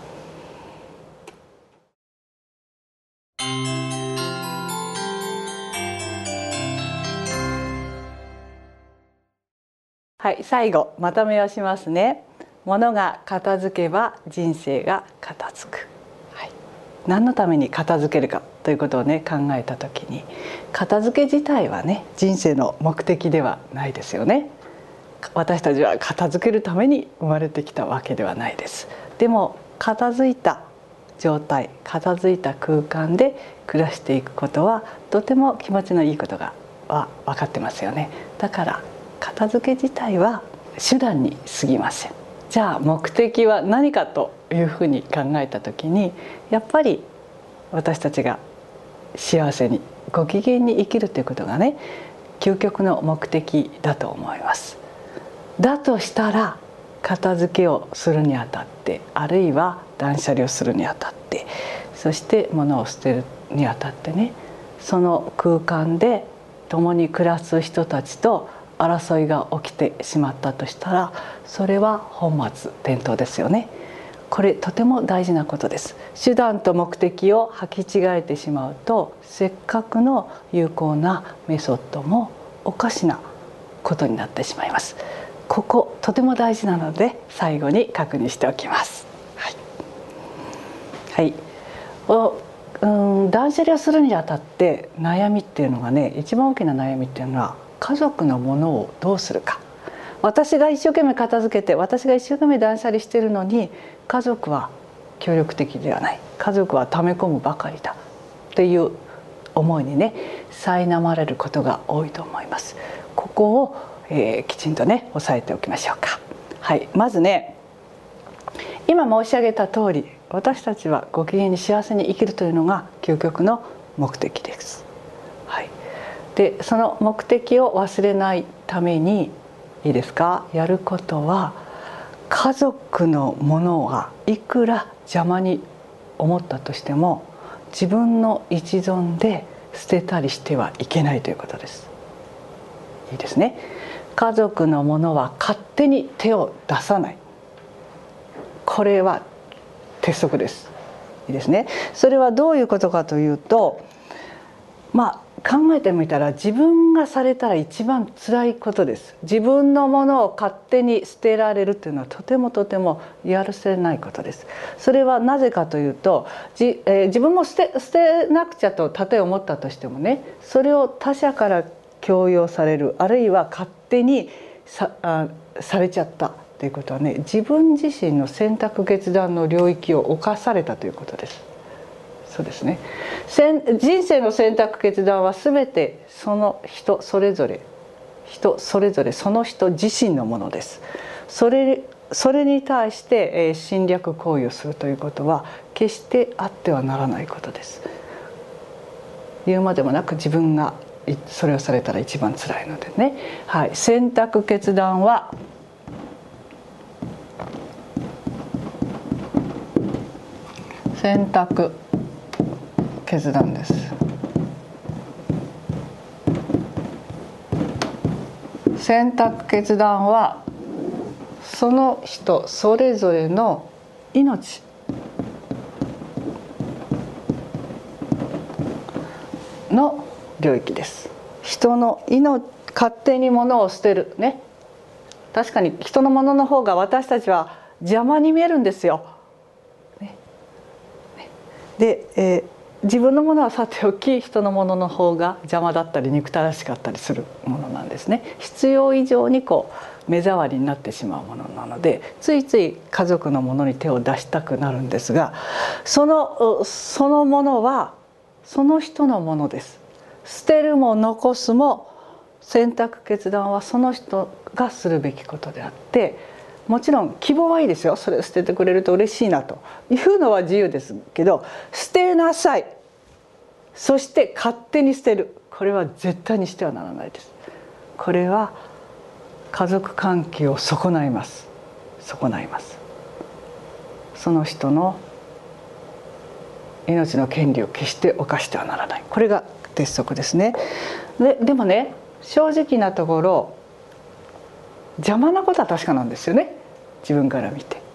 はい、最後まとめをしますね。物が片付けば人生が片付く。はい、何のために片付けるかということをね、考えた時に、片付け自体はね、人生の目的ではないですよね。私たちは片付けるために生まれてきたわけではないです。でも片付いた状態、片付いた空間で暮らしていくことはとても気持ちのいいことが分かってますよね。だから片付け自体は手段に過ぎません。じゃあ目的は何かというふうに考えた時に、やっぱり私たちが幸せにご機嫌に生きるということがね、究極の目的だと思います。だとしたら片付けをするにあたって、あるいは断捨離をするにあたって、そして物を捨てるにあたってね、その空間で共に暮らす人たちと争いが起きてしまったとしたら、それは本末転倒ですよね。これとても大事なことです。手段と目的を履き違えてしまうと、せっかくの有効なメソッドもおかしなことになってしまいます。こことても大事なので、最後に確認しておきます。はい、断捨離をするにあたって悩みっていうのがね、一番大きな悩みっていうのは、家族のものをどうするか。私が一生懸命片付けて、私が一生懸命断捨離しているのに、家族は協力的ではない、家族は溜め込むばかりだっていう思いにね、苛まれることが多いと思います。ここを、きちんとね押さえておきましょうか。はい、まずね、今申し上げた通り、私たちはご機嫌に幸せに生きるというのが究極の目的です。はい、でその目的を忘れないために、いいですか、やることは、家族のものがいくら邪魔に思ったとしても、自分の一存で捨てたりしてはいけないということです。いいですね。家族のものは勝手に手を出さない。これは鉄則です。いいですね。それはどういうことかというと、考えてみたら、自分がされたら一番辛いことです。自分のものを勝手に捨てられるというのはとてもやるせないことです。それはなぜかというと、自分も捨てなくちゃとたとえ思ったとしてもね、それを他者から強要される、あるいは勝手にされちゃったということはね、自分自身の選択決断の領域を侵されたということです。そうですね。人生の選択決断は全てその人それぞれその人自身のものです。それに対して侵略行為をするということは決してあってはならないことです。言うまでもなく自分がそれをされたら一番辛いのでね。はい、選択決断は選択決断です。選択決断はその人それぞれの命の領域です。人の命、勝手に物を捨てるね。確かに人のものの方が私たちは邪魔に見えるんですよ。で、自分のものはさておき人のものの方が邪魔だったり憎たらしかったりするものなんですね。必要以上に目障りになってしまうものなので、ついつい家族のものに手を出したくなるんですが、そのものはその人のものです。捨てるも残すも選択決断はその人がするべきことであって、もちろん希望はいいですよ。それを捨ててくれると嬉しいなというのは自由ですけど、捨てなさい、そして勝手に捨てる、これは絶対にしてはならないです。これは家族関係を損ないます。その人の命の権利を決して侵してはならない、これが鉄則ですね。でもね、正直なところ邪魔なことは確かなんですよね、自分から見て。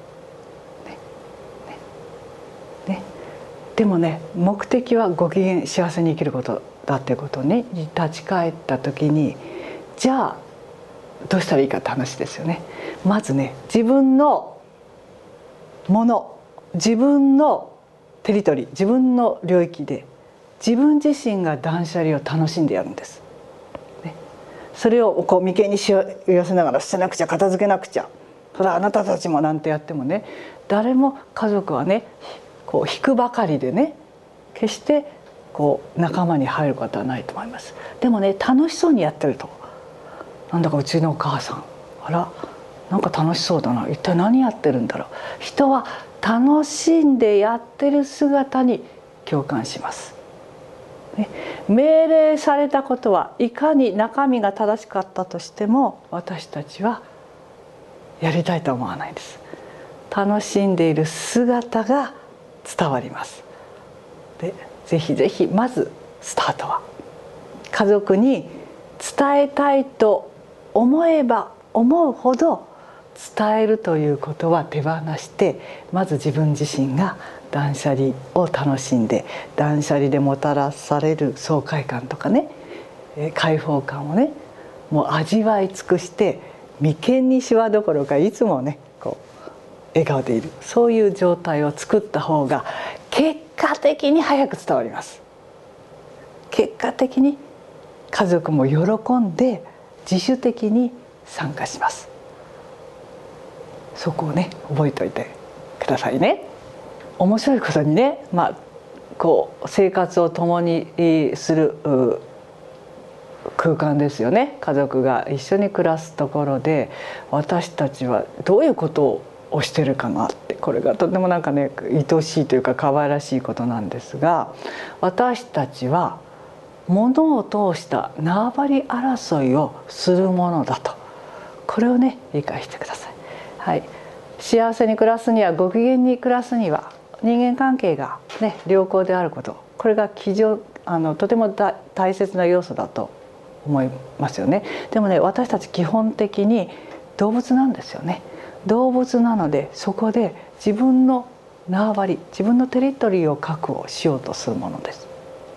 でもね、目的はご機嫌幸せに生きることだっていうことに立ち返った時に、じゃあどうしたらいいかって話ですよね。まずね、自分のもの、自分のテリトリー、自分の領域で自分自身が断捨離を楽しんでやるんです。それを眉間にしわ寄せながら捨てなくちゃ片付けなくちゃ、それはあなたたちもなんてやってもね、誰も家族はね引くばかりでね、決して仲間に入ることはないと思います。でもね、楽しそうにやってると、なんだかうちのお母さん、あらなんか楽しそうだな、一体何やってるんだろう。人は楽しんでやってる姿に共感します。命令されたことはいかに中身が正しかったとしても私たちはやりたいとは思わないです。楽しんでいる姿が伝わります。で、ぜひぜひまずスタートは家族に伝えたいと思えば思うほど伝えるということは手放して、まず自分自身が断捨離を楽しんで、断捨離でもたらされる爽快感とかね、解放感をね、もう味わい尽くして、眉間にしわどころかいつもね笑顔でいる、そういう状態を作った方が結果的に早く伝わります。結果的に家族も喜んで自主的に参加します。そこをね覚えておいてくださいね。面白いことにね、生活を共にする空間ですよね。家族が一緒に暮らすところで私たちはどういうことをしてるかなって、これがとてもなんかね愛しいというか可愛らしいことなんですが、私たちは物を通した縄張り争いをするものだと、これをね理解してください。はい、幸せに暮らすには、ご機嫌に暮らすには人間関係がね良好であること、これがとても大切な要素だと思いますよね。でもね、私たち基本的に動物なんですよね。動物なので、そこで自分の縄張り、自分のテリトリーを確保しようとするものです。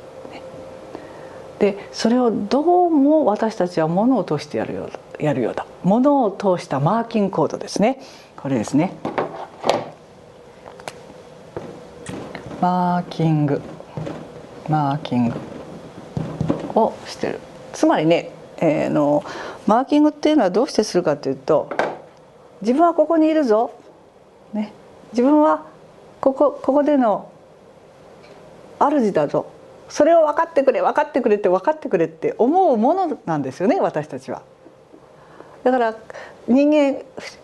で、それをどうも私たちは物を通してやるようだ。物を通したマーキングコードですね。これですね。マーキングをしてる。つまりね、マーキングっていうのはどうしてするかというと、 自分はここにいるぞ、ね、自分はここでの主だぞ、それを分かってくれ分かってくれって分かってくれって思うものなんですよね、私たちは。だから人間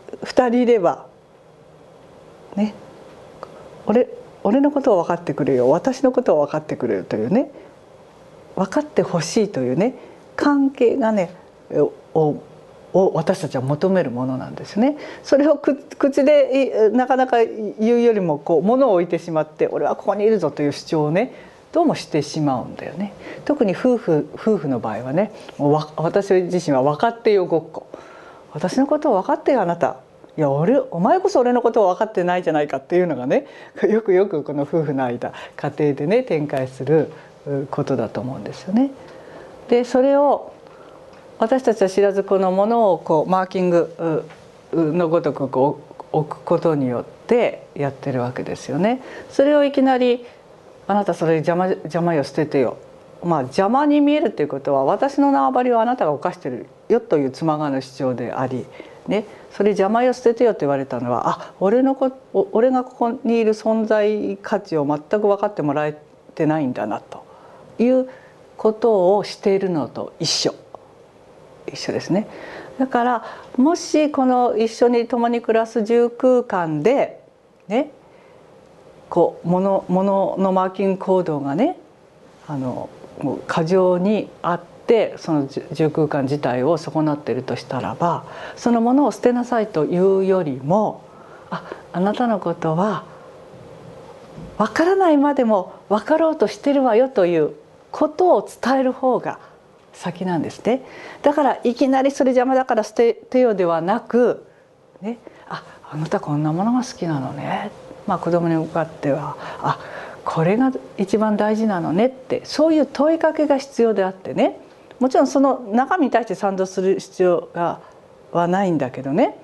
2人いればね、俺のことを分かってくれよ、私のことを分かってくれよというね、分かってほしいというね関係がねを私たちは求めるものなんですね。それを口でなかなか言うよりも物を置いてしまって、俺はここにいるぞという主張をねどうもしてしまうんだよね。特に夫婦の場合はね、もう私自身は分かってよごっこ、私のことを分かってよあなた、いやお前こそ俺のことを分かってないじゃないかっていうのがね、よくこの夫婦の間家庭でね展開することだと思うんですよね。でそれを私たちは知らずこのものをマーキングのごとく置くことによってやってるわけですよね。それをいきなりあなたそれ邪魔よ捨ててよ、邪魔に見えるということは私の縄張りをあなたが犯してるよという妻側の主張であり、ね、それ邪魔よ捨ててよと言われたのは俺がここにいる存在価値を全く分かってもらえてないんだなということをしているのと一緒ですね。だからもしこの一緒に共に暮らす住空間でね物のマーキング行動がねもう過剰にあってその住空間自体を損なっているとしたらば、そのものを捨てなさいというよりもあなたのことは分からないまでも分かろうとしてるわよということを伝える方が先なんですね。だからいきなりそれ邪魔だから捨ててよではなく、ね、あなたこんなものが好きなのね、子供に向かってはこれが一番大事なのねって、そういう問いかけが必要であってね、もちろんその中身に対して賛同する必要はないんだけどね、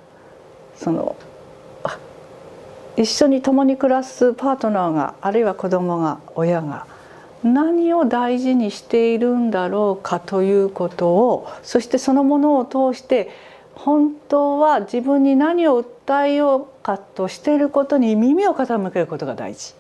一緒に共に暮らすパートナーがあるいは子供が親が何を大事にしているんだろうかということを、そしてそのものを通して本当は自分に何を訴えようかとしていることに耳を傾けることが大事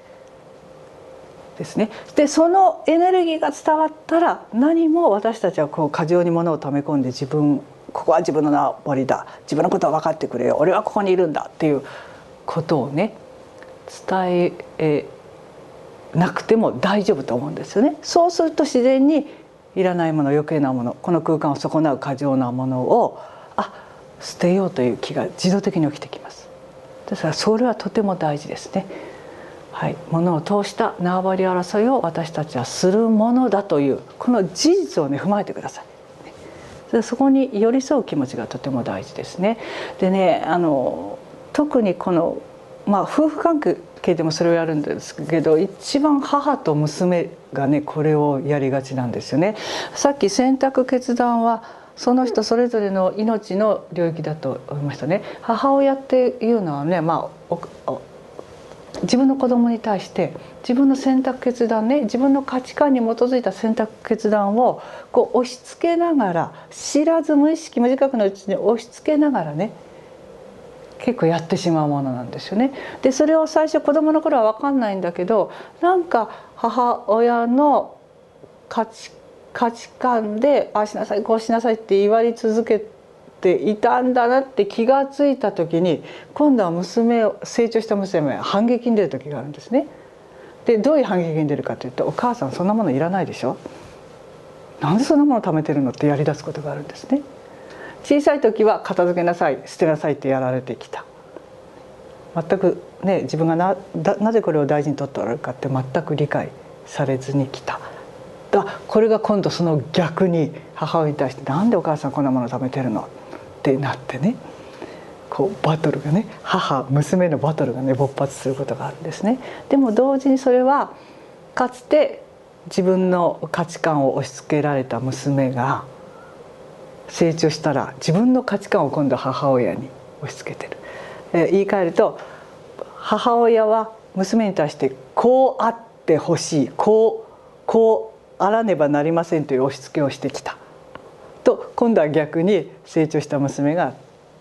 ですね。でそのエネルギーが伝わったら何も私たちは過剰に物を溜め込んでここは自分の縄張りだ、自分のことは分かってくれよ、俺はここにいるんだっていうことをね伝えなくても大丈夫と思うんですよね。そうすると自然にいらないもの余計なものこの空間を損なう過剰なものを捨てようという気が自動的に起きてきます。ですからそれはとても大事ですね。はい、物を通した縄張り争いを私たちはするものだというこの事実をね踏まえてください。そこに寄り添う気持ちがとても大事ですね。でね特にこの夫婦関係でもそれをやるんですけど、一番母と娘がねこれをやりがちなんですよね。さっき選択決断はその人それぞれの命の領域だと思いましたね。母親っていうのはね、自分の子供に対して自分の選択決断ね、自分の価値観に基づいた選択決断を押し付けながら、知らず無意識無自覚のうちに押し付けながらね結構やってしまうものなんですよね。でそれを最初子どもの頃は分かんないんだけど、なんか母親の価値観でああしなさいこうしなさいって言われ続けていたんだなって気がついた時に、今度は成長した娘は反撃に出る時があるんですね。でどういう反撃に出るかというと、お母さんそんなものいらないでしょ、なんでそんなもの貯めてるのってやりだすことがあるんですね。小さい時は片付けなさい捨てなさいってやられてきた。全くね自分がなぜこれを大事に取っておられるかって全く理解されずにきた。これが今度その逆に母親に対して「なんでお母さんこんなもの食べてるの?」ってなってね、バトルがね娘のバトルがね勃発することがあるんですね。でも同時にそれはかつて自分の価値観を押し付けられた娘が成長したら自分の価値観を今度母親に押し付けてる。言い換えると母親は娘に対してこうあってほしい、こうあらねばなりませんという押し付けをしてきたと、今度は逆に成長した娘が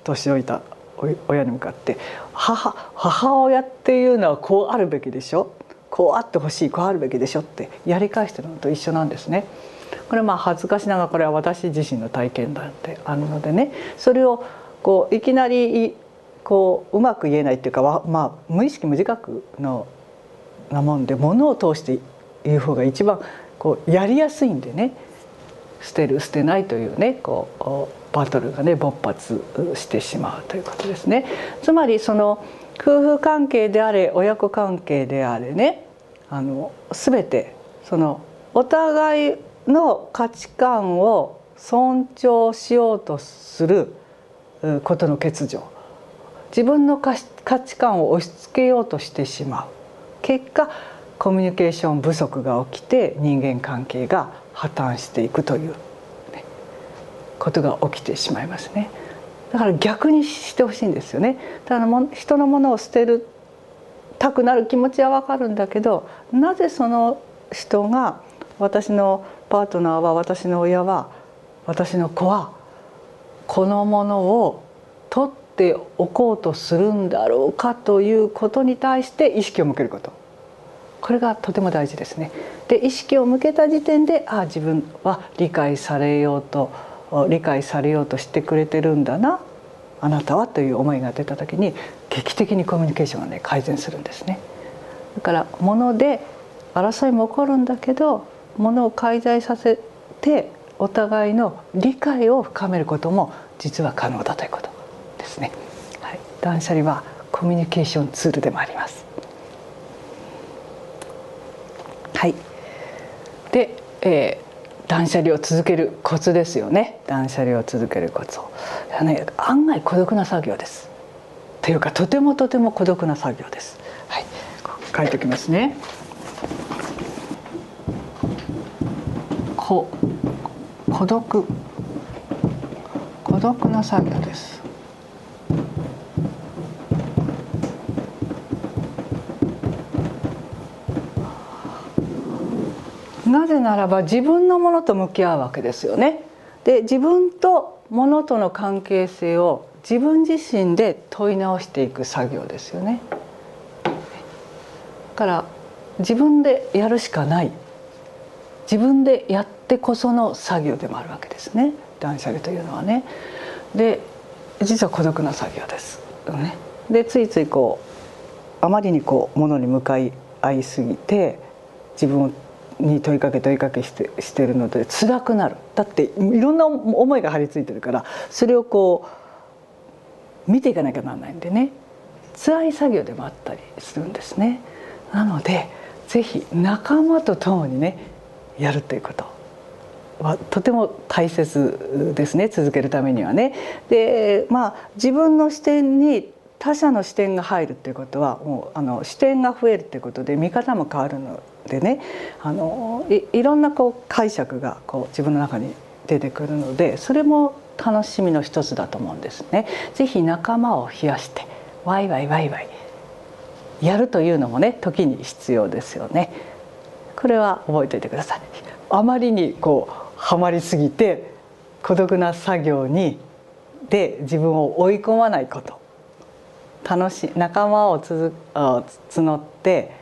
年老いた親に向かって母親っていうのはこうあるべきでしょ、こうあってほしい、こうあるべきでしょってやり返してるのと一緒なんですね。これ恥ずかしながらこれは私自身の体験談であるのでね、それをいきなりうまく言えないっていうか、無意識無自覚なもんで、物を通して言う方が一番やりやすいんでね、捨てる捨てないというねバトルがね勃発してしまうということですね。つまりその夫婦関係であれ親子関係であれね、全てそのお互いの価値観を尊重しようとすることの欠如、自分の価値観を押し付けようとしてしまう結果、コミュニケーション不足が起きて人間関係が破綻していくという、ね、ことが起きてしまいますね。だから逆にしてほしいんですよね。だから人のものを捨てるたくなる気持ちは分かるんだけど、なぜその人が、私のパートナーは、私の親は、私の子はこのものを取っておこうとするんだろうかということに対して意識を向けること、これがとても大事ですね。で意識を向けた時点で、自分は理解されようとしてくれてるんだな、あなたはという思いが出た時に劇的にコミュニケーションがね改善するんですね。だから物で争いも起こるんだけど、物を介在させてお互いの理解を深めることも実は可能だということですね。はい、断捨離はコミュニケーションツールでもあります。はい、で、断捨離を続けるコツですよね。断捨離を続けるコツ案外孤独な作業です。というかとても孤独な作業です。はい、書いておきますね。孤独な作業です。なぜならば自分のものと向き合うわけですよね。で自分とものとの関係性を自分自身で問い直していく作業ですよね。だから自分でやるしかない、自分でやってこその作業でもあるわけですね、断捨離というのはね。で実は孤独な作業ですよね。でついついあまりにものに向かい合いすぎて自分に問いかけしてるので辛くなる。だっていろんな思いが張り付いてるから、それを見ていかなきゃならないんでね、辛い作業でもあったりするんですね。なのでぜひ仲間と共にねやるということはとても大切ですね、続けるためにはね。で自分の視点に他者の視点が入るっていうことはもう視点が増えるっていうことで見方も変わるのでね、いろんな解釈が自分の中に出てくるので、それも楽しみの一つだと思うんですね。ぜひ仲間を増やしてワイワイやるというのもね時に必要ですよね。これは覚えておいてください。あまりにハマりすぎて孤独な作業で自分を追い込まないこと、仲間を募って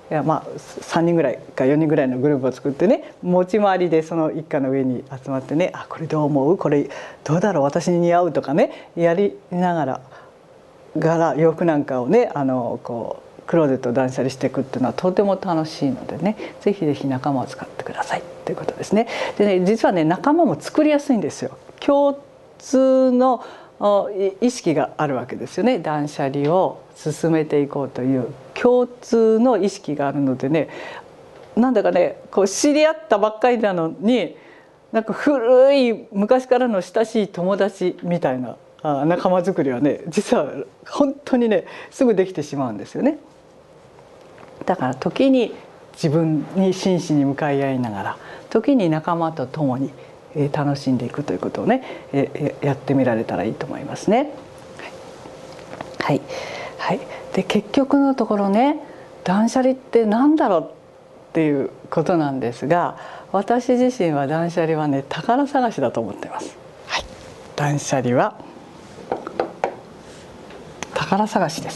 3人ぐらいか4人ぐらいのグループを作ってね、持ち回りでその一家の上に集まってね、これどう思う、これどうだろう、私に似合うとかねやりながら洋服なんかをねクローゼットを断捨離していくっていうのはとても楽しいのでね、ぜひ仲間を使ってくださいということですね。でね、実はね仲間も作りやすいんですよ。共通の意識があるわけですよね。断捨離を進めていこうという共通の意識があるのでね、なんだかね知り合ったばっかりなのに古い昔からの親しい友達みたいな仲間作りはね実は本当にねすぐできてしまうんですよね。だから時に自分に真摯に向かい合いながら、時に仲間と共に楽しんでいくということをねやってみられたらいいと思いますね。はい、はい、で結局のところね、断捨離って何だろうっていうことなんですが、私自身は断捨離はね宝探しだと思っています。はい、断捨離は宝探しです。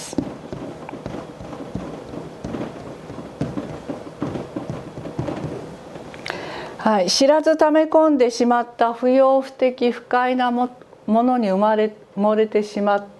はい、知らず溜め込んでしまった不要不適不快なものに埋もれてしまって、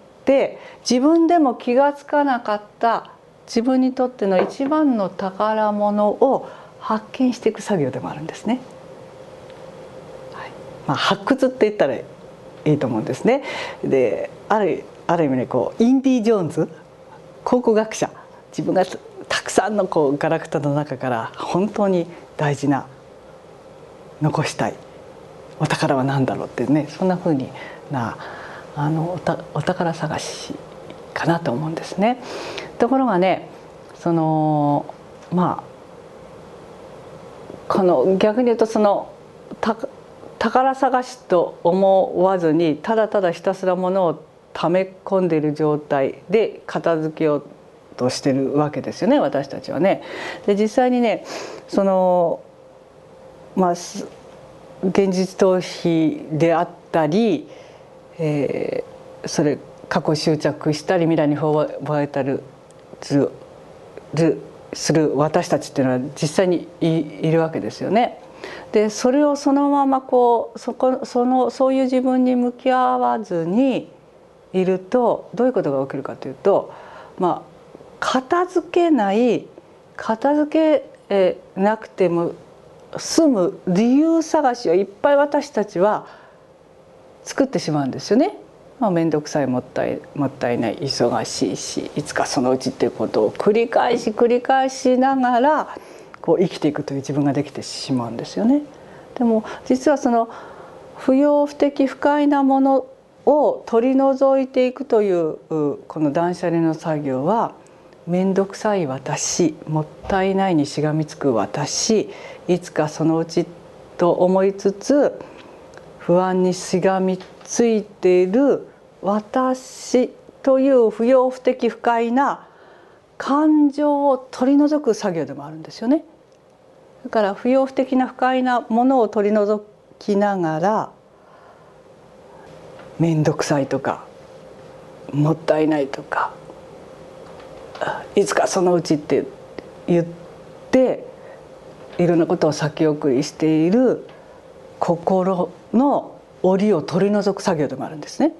自分でも気がつかなかった自分にとっての一番の宝物を発見していく作業でもあるんですね。はい、発掘って言ったらいいと思うんですね。で、ある意味ね、インディ・ジョーンズ、考古学者、自分がたくさんのガラクタの中から本当に大事な残したいお宝は何だろうってね、そんな風にお宝探しかなと思うんですね。ところがね、この逆に言うと宝探しと思わずに、ただただひたすら物を溜め込んでいる状態で片付けようとしてるわけですよね、私たちはね。で、実際にね、現実逃避であったり、過去執着したり未来にフォーバイタルする私たちっていうのは実際にいるわけですよね。で、それをそのままそういう自分に向き合わずにいると、どういうことが起きるかというと、片付けなくても済む理由探しをいっぱい私たちは作ってしまうんですよね。面倒くさい、もったいない、忙しいし、いつかそのうちっていうことを繰り返しながら生きていくという自分ができてしまうんですよね。でも実はその不要不適不快なものを取り除いていくというこの断捨離の作業は、面倒くさい私、もったいないにしがみつく私、いつかそのうちと思いつつ不安にしがみついている私という不要不適不快な感情を取り除く作業でもあるんですよね。だから不要不適な不快なものを取り除きながら、面倒くさいとかもったいないとかいつかそのうちって言っていろんなことを先送りしている心の檻を取り除く作業でもあるんですね。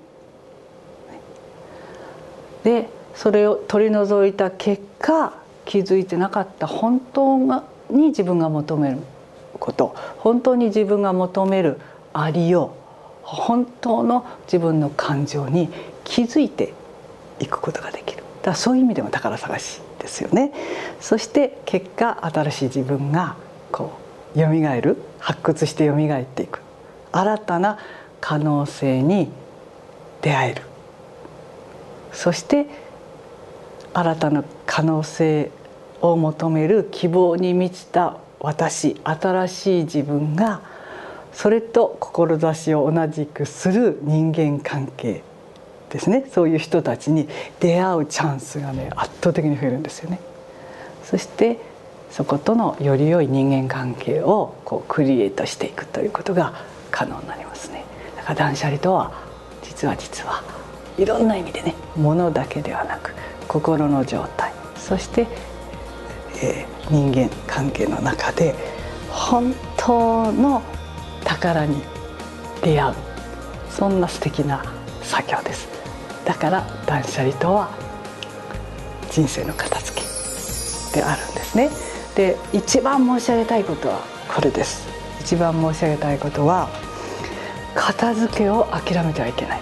で、それを取り除いた結果、気づいてなかった本当に自分が求めること、本当に自分が求めるありよう、本当の自分の感情に気づいていくことができる。だからそういう意味でも宝探しですよね。そして結果、新しい自分が蘇る、発掘して蘇っていく、新たな可能性に出会える。そして新たな可能性を求める希望に満ちた私、新しい自分が、それと志を同じくする人間関係ですね、そういう人たちに出会うチャンスがね、圧倒的に増えるんですよね。そしてそことのより良い人間関係をクリエイトしていくということが可能になりますね。だから断捨離とは実はいろんな意味でね、物だけではなく心の状態、そして、人間関係の中で本当の宝に出会う、そんな素敵な作業です。だから断捨離とは人生の片付けであるんですね。で、一番申し上げたいことはこれです。一番申し上げたいことは、片付けを諦めてはいけない。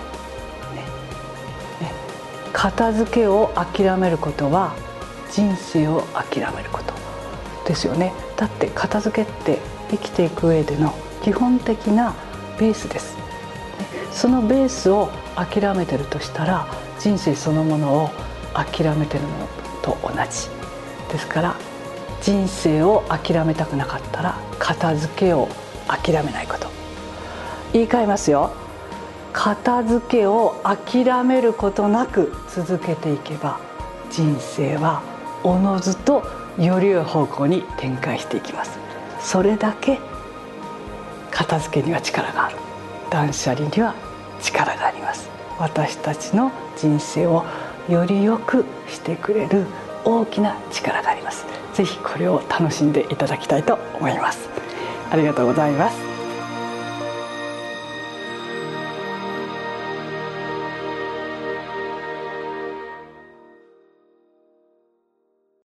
片付けを諦めることは人生を諦めることですよね。だって片付けって生きていく上での基本的なベースです。そのベースを諦めてるとしたら、人生そのものを諦めてるのと同じですから、人生を諦めたくなかったら片付けを諦めないこと。言い換えますよ。片付けを諦めることなく続けていけば、人生はおのずとより良い方向に展開していきます。それだけ片付けには力がある、断捨離には力があります。私たちの人生をより良くしてくれる大きな力があります。ぜひこれを楽しんでいただきたいと思います。ありがとうございます。